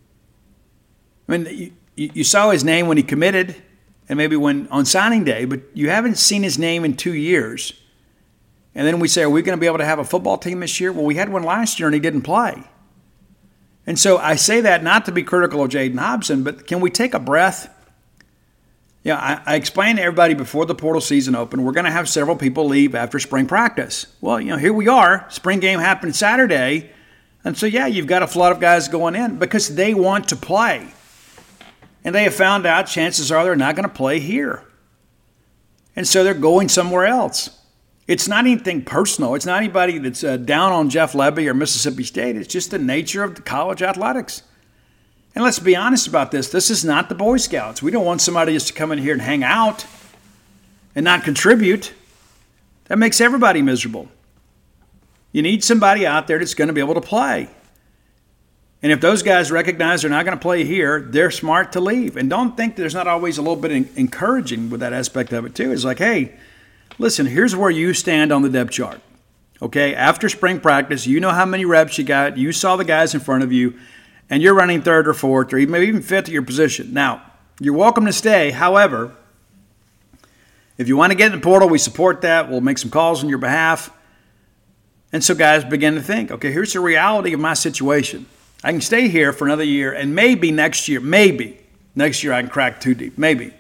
I mean, you, you saw his name when he committed and maybe when on signing day, but you haven't seen his name in two years. And then we say, are we going to be able to have a football team this year? Well, we had one last year and he didn't play. And so I say that not to be critical of Jaden Hobson, but can we take a breath? Yeah, I, I explained to everybody before the portal season opened, we're going to have several people leave after spring practice. Well, you know, here we are. Spring game happened Saturday. And so, yeah, you've got a flood of guys going in because they want to play. And they have found out chances are they're not going to play here. And so they're going somewhere else. It's not anything personal. It's not anybody that's uh, down on Jeff Lebby or Mississippi State. It's just the nature of the college athletics. And let's be honest about this. This is not the Boy Scouts. We don't want somebody just to come in here and hang out and not contribute. That makes everybody miserable. You need somebody out there that's going to be able to play. And if those guys recognize they're not going to play here, they're smart to leave. And don't think there's not always a little bit encouraging with that aspect of it too. It's like, hey, listen, here's where you stand on the depth chart. Okay, after spring practice, you know how many reps you got. You saw the guys in front of you, and you're running third or fourth or maybe even fifth at your position. Now, you're welcome to stay. However, if you want to get in the portal, we support that. We'll make some calls on your behalf. And so guys begin to think, okay, here's the reality of my situation. I can stay here for another year, and maybe next year, maybe next year I can crack two deep, maybe.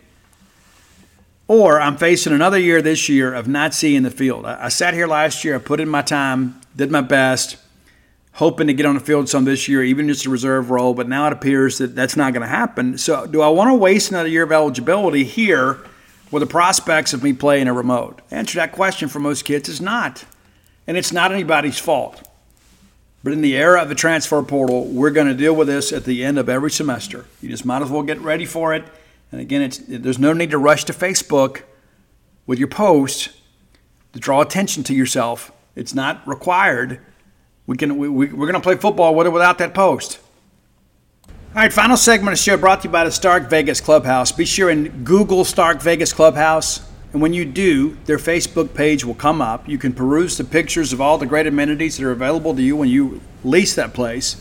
Or I'm facing another year this year of not seeing the field. I, I sat here last year, I put in my time, did my best, hoping to get on the field some this year, even just a reserve role, but now it appears that that's not going to happen. So do I want to waste another year of eligibility here with the prospects of me playing a remote? Answer to that question for most kids is not. And it's not anybody's fault. But in the era of the transfer portal, we're going to deal with this at the end of every semester. You just might as well get ready for it. And again, it's, there's no need to rush to Facebook with your post to draw attention to yourself. It's not required. We can, we, we, we're going to play football with or without that post. All right, final segment of the show brought to you by the Stark Vegas Clubhouse. Be sure and Google Stark Vegas Clubhouse. And when you do, their Facebook page will come up. You can peruse the pictures of all the great amenities that are available to you when you lease that place.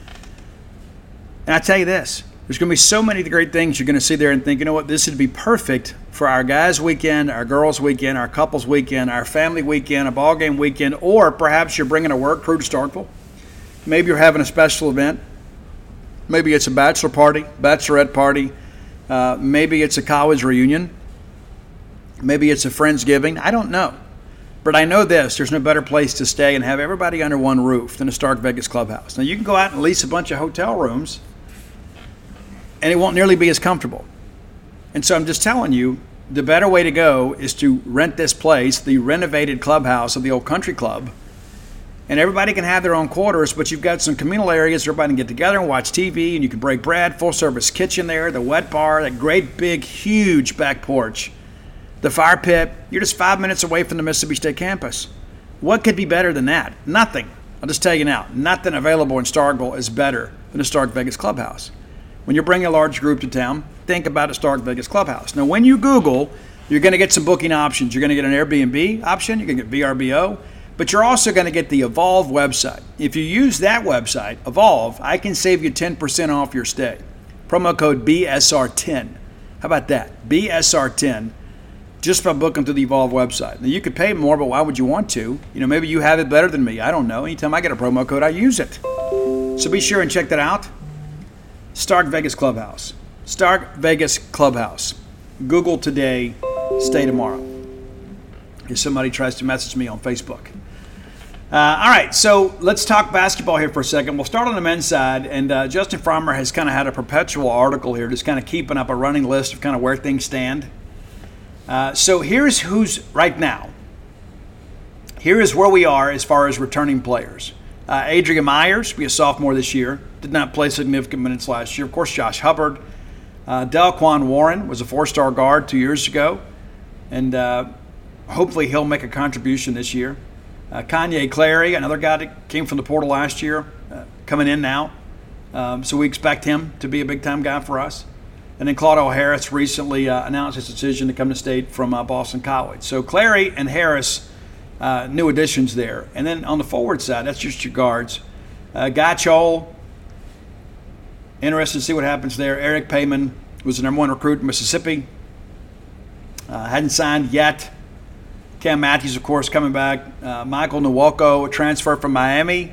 And I tell you this, there's going to be so many great things you're going to see there and think, you know what, this would be perfect for our guys' weekend, our girls' weekend, our couples' weekend, our family weekend, a ball game weekend, or perhaps you're bringing a work crew to Starkville. Maybe you're having a special event. Maybe it's a bachelor party, bachelorette party. Uh, maybe it's a college reunion. Maybe it's a Friendsgiving. I don't know. But I know this. There's no better place to stay and have everybody under one roof than a Stark Vegas Clubhouse. Now, you can go out and lease a bunch of hotel rooms, and it won't nearly be as comfortable. And so I'm just telling you, the better way to go is to rent this place, the renovated clubhouse of the old country club, and everybody can have their own quarters, but you've got some communal areas where everybody can get together and watch T V, and you can break bread, full-service kitchen there, the wet bar, that great big, huge back porch. The fire pit, you're just five minutes away from the Mississippi State campus. What could be better than that? Nothing. I'll just tell you now, nothing available in Starkville is better than the Stark Vegas Clubhouse. When you're bringing a large group to town, think about a Stark Vegas Clubhouse. Now, when you Google, you're going to get some booking options. You're going to get an Airbnb option. You're going to get V R B O. But you're also going to get the Evolve website. If you use that website, Evolve, I can save you ten percent off your stay. Promo code B S R ten. How about that? B S R ten. Just by booking through the Evolve website. Now, you could pay more, but why would you want to? You know, maybe you have it better than me. I don't know. Anytime I get a promo code, I use it. So be sure and check that out. Stark Vegas Clubhouse. Stark Vegas Clubhouse. Google today, stay tomorrow. If somebody tries to message me on Facebook. Uh, all right, so let's talk basketball here for a second. We'll start on the men's side, and uh, Justin Farmer has kind of had a perpetual article here, just kind of keeping up a running list of kind of where things stand. Uh, so here's who's right now. Here is where we are as far as returning players. Uh, Adrian Myers, be a sophomore this year, did not play significant minutes last year. Of course, Josh Hubbard. Uh, Delquan Warren was a four-star guard two years ago, and uh, hopefully he'll make a contribution this year. Uh, Kanye Clary, another guy that came from the portal last year, uh, coming in now. Um, so we expect him to be a big-time guy for us. And then Claudio Harris recently uh, announced his decision to come to state from uh, Boston College. So Clary and Harris, uh, new additions there. And then on the forward side, that's just your guards. Uh, Guy Chol, interested to see what happens there. Eric Payman was the number one recruit in Mississippi. Uh, hadn't signed yet. Cam Matthews, of course, coming back. Uh, Michael Nwoko, a transfer from Miami.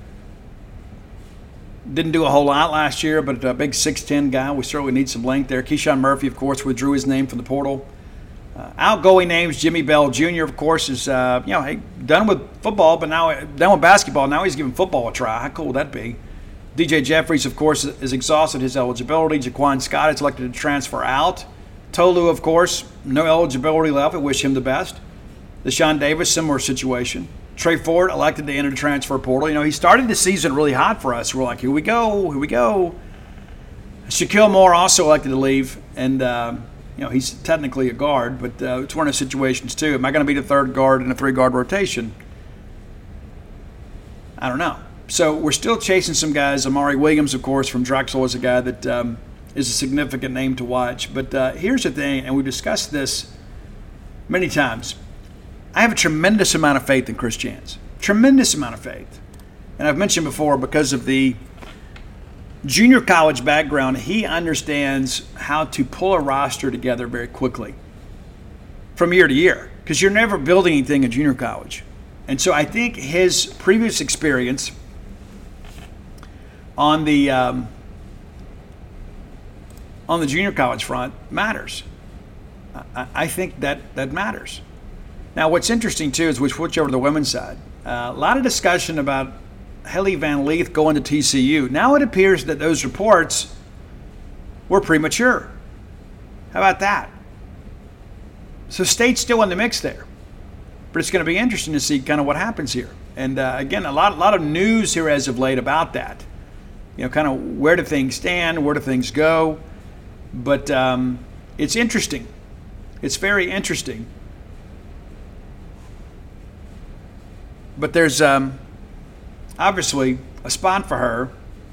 Didn't do a whole lot last year, but a big six ten guy. We certainly need some length there. Keyshawn Murphy, of course, withdrew his name from the portal. Uh, outgoing names, Jimmy Bell Junior, of course, is uh, you know hey, done with football, but now done with basketball. Now he's giving football a try. How cool would that be? D J Jeffries, of course, has exhausted his eligibility. Jaquan Scott is elected to transfer out. Tolu, of course, no eligibility left. I wish him the best. Deshaun Davis, similar situation. Trey Ford elected to enter the transfer portal. You know, he started the season really hot for us. We're like, here we go, here we go. Shaquille Moore also elected to leave, and uh, you know he's technically a guard, but uh, it's one of those situations too. Am I going to be the third guard in a three-guard rotation? I don't know. So we're still chasing some guys. Amari Williams, of course, from Drexel is a guy that um, is a significant name to watch. But uh, here's the thing, and we've discussed this many times. I have a tremendous amount of faith in Chris Jans. Tremendous amount of faith. And I've mentioned before, because of the junior college background, he understands how to pull a roster together very quickly from year to year, because you're never building anything in junior college. And so I think his previous experience on the um, on the junior college front matters. I, I think that that matters. Now, what's interesting too is we switch over to the women's side. Uh, a lot of discussion about Haley Van Leith going to T C U. Now it appears that those reports were premature. How about that? So State's still in the mix there. But it's going to be interesting to see kind of what happens here. And uh, again, a lot, a lot of news here as of late about that. You know, kind of where do things stand? Where do things go? But um, it's interesting. It's very interesting. But there's um, obviously a spot for her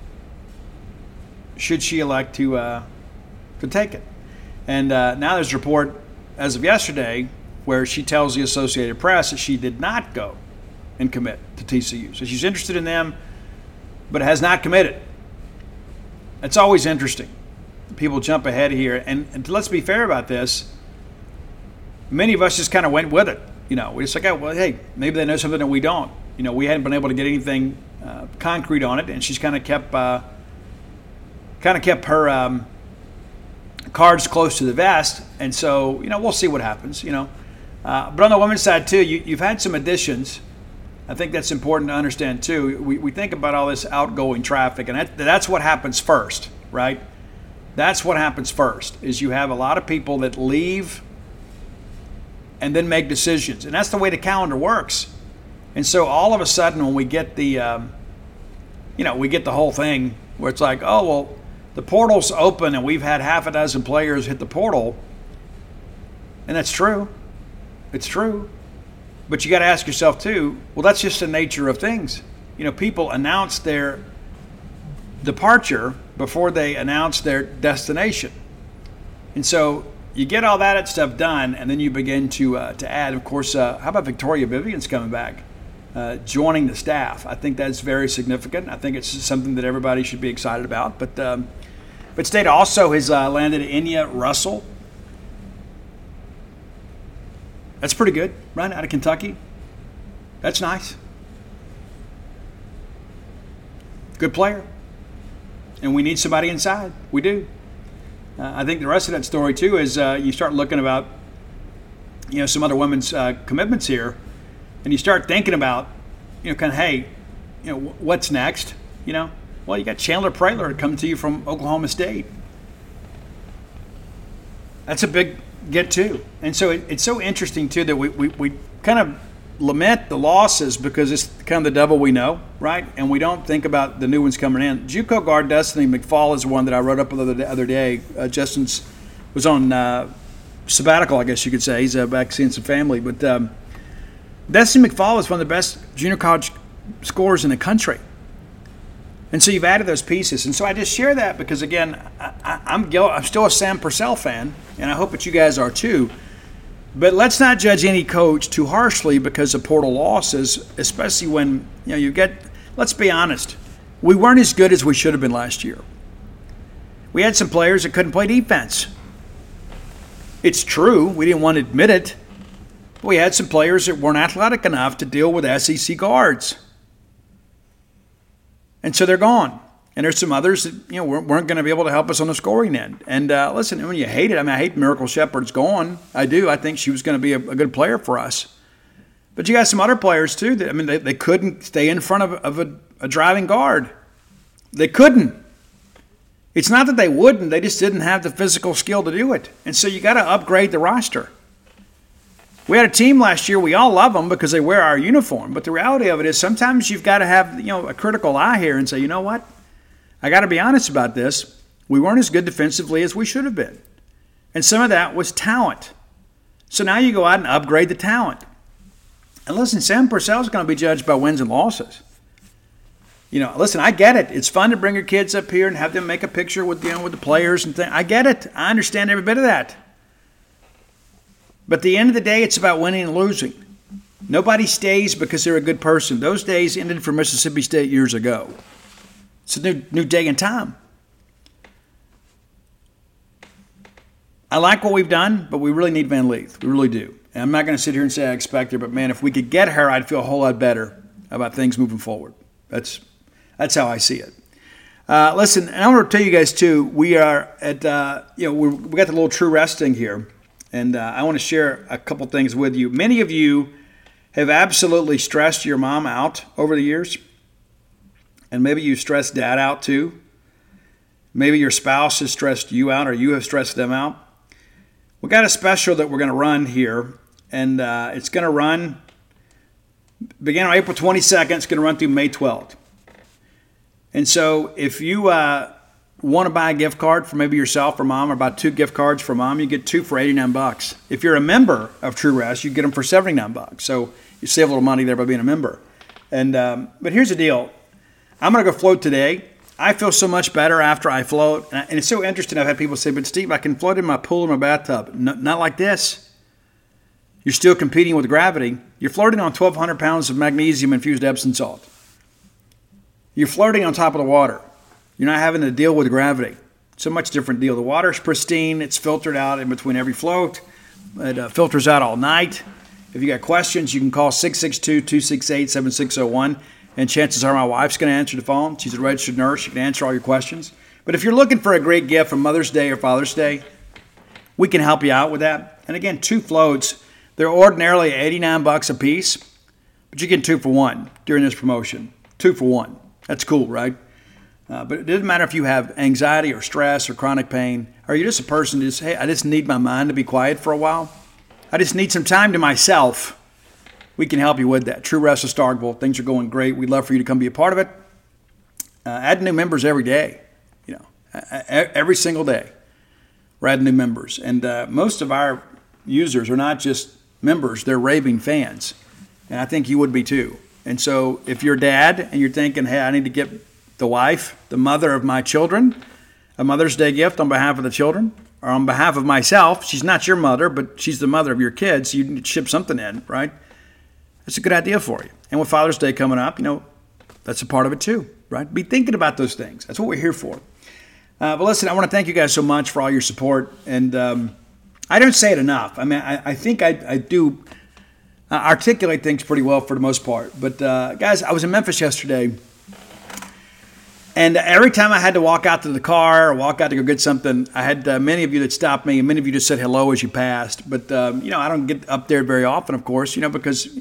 should she elect to uh, to take it. And uh, now there's a report as of yesterday where she tells the Associated Press that she did not go and commit to T C U. So she's interested in them, but has not committed. It's always interesting. People jump ahead here. And, and let's be fair about this. Many of us just kind of went with it. You know, we just like, oh, well, hey, maybe they know something that we don't. You know, we hadn't been able to get anything uh, concrete on it, and she's kind of kept, uh, kind of kept her um, cards close to the vest. And so, you know, we'll see what happens. You know, uh, but on the women's side too, you, you've had some additions. I think that's important to understand too. We we think about all this outgoing traffic, and that, that's what happens first, right? That's what happens first. Is you have a lot of people that leave and then make decisions. And that's the way the calendar works. And so all of a sudden when we get the, um, you know, we get the whole thing where it's like, oh, well, the portal's open and we've had half a dozen players hit the portal. And that's true. It's true. But you got to ask yourself too, well, that's just the nature of things. You know, people announce their departure before they announce their destination. And so you get all that stuff done, and then you begin to uh, to add. Of course, uh, how about Victoria Vivian's coming back, uh, joining the staff? I think that's very significant. I think it's something that everybody should be excited about. But um, but State also has uh, landed Enya Russell. That's pretty good, right, out of Kentucky. That's nice. Good player. And we need somebody inside. We do. Uh, I think the rest of that story, too, is uh, you start looking about, you know, some other women's uh, commitments here, and you start thinking about, you know, kind of, hey, you know, what's next? You know, well, you got Chandler Prater coming to you from Oklahoma State. That's a big get, too. And so it, it's so interesting, too, that we, we, we kind of lament the losses because it's kind of the devil we know, right? And we don't think about the new ones coming in. JUCO guard Destiny McFall is one that I wrote up the other, other day. Uh, Justin's was on uh, sabbatical, I guess you could say. He's uh, back seeing some family. But um, Destiny McFall is one of the best junior college scorers in the country. And so you've added those pieces. And so I just share that because, again, I, I, I'm, I'm still a Sam Purcell fan, and I hope that you guys are too. But let's not judge any coach too harshly because of portal losses, especially when, you know, you get, let's be honest, we weren't as good as we should have been last year. We had some players that couldn't play defense. It's true, we didn't want to admit it. We had some players that weren't athletic enough to deal with S E C guards. And so they're gone. And there's some others that, you know, weren't going to be able to help us on the scoring end. And uh, listen, when you hate it, I mean, I hate Miracle Shepard's gone. I do. I think she was going to be a, a good player for us. But you got some other players, too, that, I mean, they, they couldn't stay in front of, of a, a driving guard. They couldn't. It's not that they wouldn't. They just didn't have the physical skill to do it. And so you got to upgrade the roster. We had a team last year. We all love them because they wear our uniform. But the reality of it is sometimes you've got to have, you know, a critical eye here and say, you know what? I got to be honest about this. We weren't as good defensively as we should have been. And some of that was talent. So now you go out and upgrade the talent. And listen, Sam Purcell is going to be judged by wins and losses. You know, listen, I get it. It's fun to bring your kids up here and have them make a picture with, you know, with the players and things. I get it. I understand every bit of that. But at the end of the day, it's about winning and losing. Nobody stays because they're a good person. Those days ended for Mississippi State years ago. It's a new, new day and time. I like what we've done, but we really need Van Leith. We really do. And I'm not going to sit here and say I expect her, but man, if we could get her, I'd feel a whole lot better about things moving forward. That's that's how I see it. Uh, listen, and I want to tell you guys too, we are at, uh, you know, we're, we got the little True Resting here, and uh, I want to share a couple things with you. Many of you have absolutely stressed your mom out over the years, and maybe you stressed dad out too. Maybe your spouse has stressed you out, or you have stressed them out. We got a special that we're going to run here, and uh, it's going to run beginning on April twenty-second. It's going to run through May twelfth. And so if you uh, want to buy a gift card for maybe yourself or mom, or buy two gift cards for mom, you get two for eighty-nine bucks. If you're a member of True Rest, you get them for seventy-nine bucks. So you save a little money there by being a member. And um, but here's the deal. I'm going to go float today. I feel so much better after I float. And it's so interesting. I've had people say, but Steve, I can float in my pool or my bathtub. No, not like this. You're still competing with gravity. You're floating on twelve hundred pounds of magnesium-infused Epsom salt. You're floating on top of the water. You're not having to deal with gravity. It's a much different deal. The water's pristine. It's filtered out in between every float. It uh, filters out all night. If you got questions, you can call six six two, two six eight, seven six zero one. And chances are my wife's going to answer the phone. She's a registered nurse. She can answer all your questions. But if you're looking for a great gift for Mother's Day or Father's Day, we can help you out with that. And again, two floats. They're ordinarily eighty-nine bucks a piece, but you get two for one during this promotion. Two for one. That's cool, right? Uh, but it doesn't matter if you have anxiety or stress or chronic pain, or you're just a person who just, hey, I just need my mind to be quiet for a while. I just need some time to myself. We can help you with that. True Rest of Starkville. Things are going great. We'd love for you to come be a part of it. Uh, add new members every day. You know, every single day. We're adding new members. And uh, most of our users are not just members. They're raving fans. And I think you would be too. And so if you're a dad and you're thinking, hey, I need to get the wife, the mother of my children, a Mother's Day gift on behalf of the children, or on behalf of myself, she's not your mother, but she's the mother of your kids. So you need to ship something in, right? That's a good idea for you. And with Father's Day coming up, you know, that's a part of it too, right? Be thinking about those things. That's what we're here for. Uh, but listen, I want to thank you guys so much for all your support. And um, I don't say it enough. I mean, I, I think I, I do uh, articulate things pretty well for the most part. But uh, guys, I was in Memphis yesterday. And every time I had to walk out to the car or walk out to go get something, I had uh, many of you that stopped me, and many of you just said hello as you passed. But, um, you know, I don't get up there very often, of course, you know, because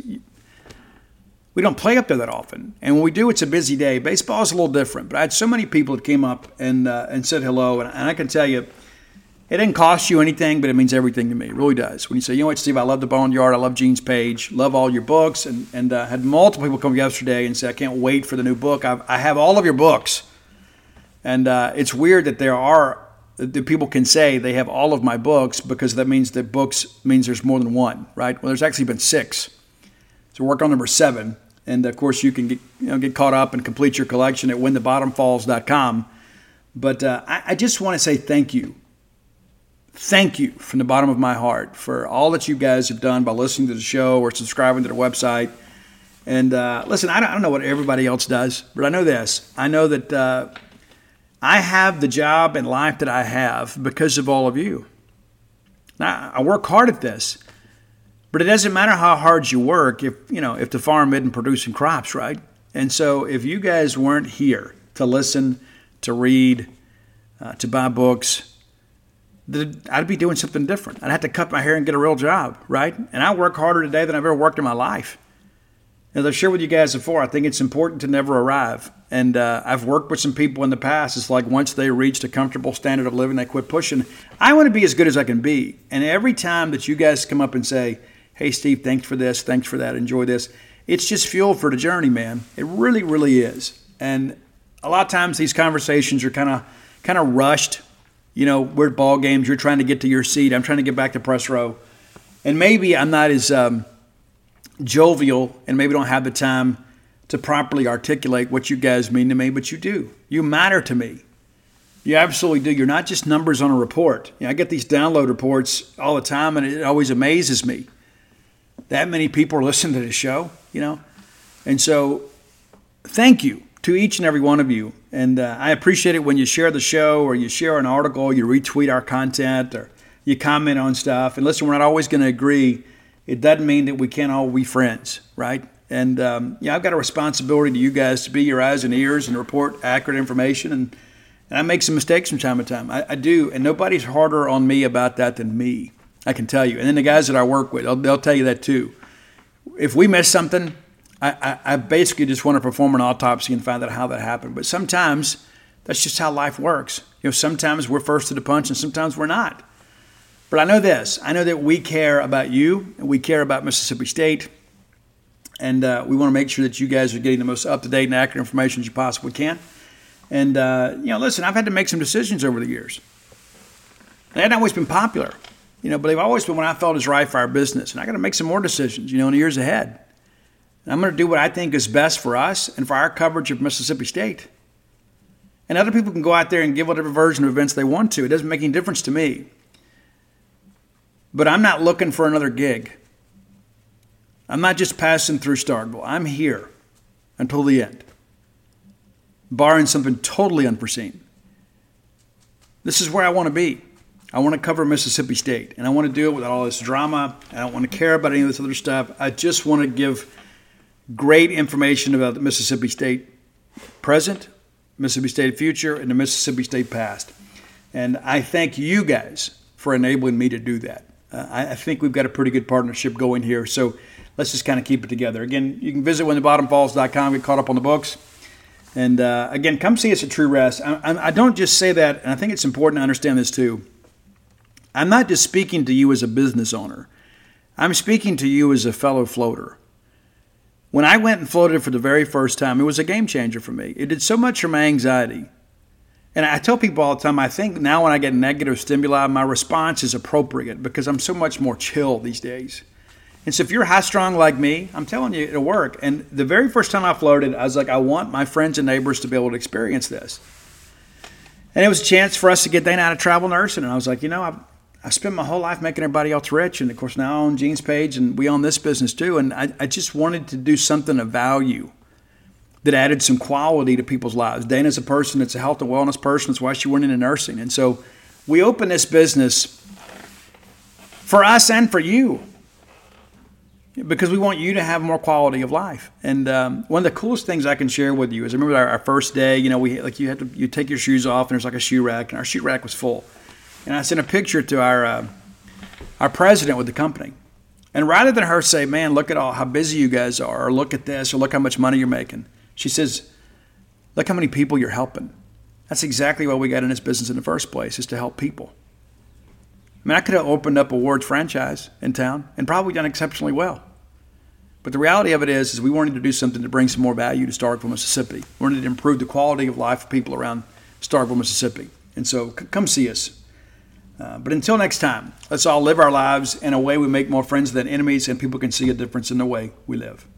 we don't play up there that often. And when we do, it's a busy day. Baseball is a little different. But I had so many people that came up and uh, and said hello. And, and I can tell you, it didn't cost you anything, but it means everything to me. It really does. When you say, you know what, Steve, I love the Boneyard. I love Gene's page. Love all your books. And, and uh, had multiple people come yesterday and say, I can't wait for the new book. I've, I have all of your books. And uh, it's weird that there are, that people can say they have all of my books, because that means that books means there's more than one, right? Well, there's actually been six. So we're working on number seven. And, of course, you can get, you know, get caught up and complete your collection at when the bottom falls dot com. But uh, I, I just want to say thank you. Thank you from the bottom of my heart for all that you guys have done by listening to the show or subscribing to the website. And, uh, listen, I don't, I don't know what everybody else does, but I know this. I know that uh, I have the job and life that I have because of all of you. Now, I work hard at this. But it doesn't matter how hard you work if, you know, if the farm isn't producing crops, right? And so if you guys weren't here to listen, to read, uh, to buy books, I'd be doing something different. I'd have to cut my hair and get a real job, right? And I work harder today than I've ever worked in my life. As I've shared with you guys before, I think it's important to never arrive. And uh, I've worked with some people in the past. It's like once they reached a comfortable standard of living, they quit pushing. I want to be as good as I can be. And every time that you guys come up and say, hey, Steve, thanks for this, thanks for that, enjoy this. It's just fuel for the journey, man. It really, really is. And a lot of times these conversations are kind of kind of rushed. You know, we're at ball games. You're trying to get to your seat. I'm trying to get back to press row. And maybe I'm not as um, jovial and maybe don't have the time to properly articulate what you guys mean to me, but you do. You matter to me. You absolutely do. You're not just numbers on a report. You know, I get these download reports all the time, and it always amazes me. That many people are listening to the show, you know. And so thank you to each and every one of you. And uh, I appreciate it when you share the show or you share an article, you retweet our content, or you comment on stuff. And listen, we're not always going to agree. It doesn't mean that we can't all be friends, right? And um, yeah, I've got a responsibility to you guys to be your eyes and ears and report accurate information. And, and I make some mistakes from time to time. I, I do. And nobody's harder on me about that than me. I can tell you. And then the guys that I work with, they'll, they'll tell you that too. If we miss something, I, I, I basically just want to perform an autopsy and find out how that happened. But sometimes that's just how life works. You know, sometimes we're first to the punch and sometimes we're not. But I know this. I know that we care about you and we care about Mississippi State. And uh, we want to make sure that you guys are getting the most up-to-date and accurate information as you possibly can. And, uh, you know, listen, I've had to make some decisions over the years. They hadn't always been popular. You know, but they've always been what I felt is right for our business. And I got to make some more decisions, you know, in the years ahead. And I'm going to do what I think is best for us and for our coverage of Mississippi State. And other people can go out there and give whatever version of events they want to. It doesn't make any difference to me. But I'm not looking for another gig. I'm not just passing through Starkville. I'm here until the end, barring something totally unforeseen. This is where I want to be. I want to cover Mississippi State, and I want to do it without all this drama. I don't want to care about any of this other stuff. I just want to give great information about the Mississippi State present, Mississippi State future, and the Mississippi State past. And I thank you guys for enabling me to do that. Uh, I, I think we've got a pretty good partnership going here, so let's just kind of keep it together. Again, you can visit when the bottom falls dot com, get caught up on the books. And uh, again, come see us at True Rest. I, I, I don't just say that, and I think it's important to understand this too. I'm not just speaking to you as a business owner. I'm speaking to you as a fellow floater. When I went and floated for the very first time, it was a game changer for me. It did so much for my anxiety. And I tell people all the time, I think now when I get negative stimuli, my response is appropriate because I'm so much more chill these days. And so if you're high strung like me, I'm telling you, it'll work. And the very first time I floated, I was like, I want my friends and neighbors to be able to experience this. And it was a chance for us to get Dana out of travel nursing. And I was like, you know, I've I spent my whole life making everybody else rich. And, of course, now I own Gene's Page, and we own this business too. And I, I just wanted to do something of value that added some quality to people's lives. Dana's a person that's a health and wellness person. That's why she went into nursing. And so we opened this business for us and for you because we want you to have more quality of life. And um, one of the coolest things I can share with you is I remember our, our first day, you know, we like you had to you take your shoes off, and there's like a shoe rack, and our shoe rack was full. And I sent a picture to our uh, our president with the company. And rather than her say, man, look at all how busy you guys are, or look at this, or look how much money you're making, she says, look how many people you're helping. That's exactly why we got in this business in the first place, is to help people. I mean, I could have opened up a Ward's franchise in town and probably done exceptionally well. But the reality of it is, is we wanted to do something to bring some more value to Starkville, Mississippi. We wanted to improve the quality of life of people around Starkville, Mississippi. And so c- come see us. Uh, but until next time, let's all live our lives in a way we make more friends than enemies, and people can see a difference in the way we live.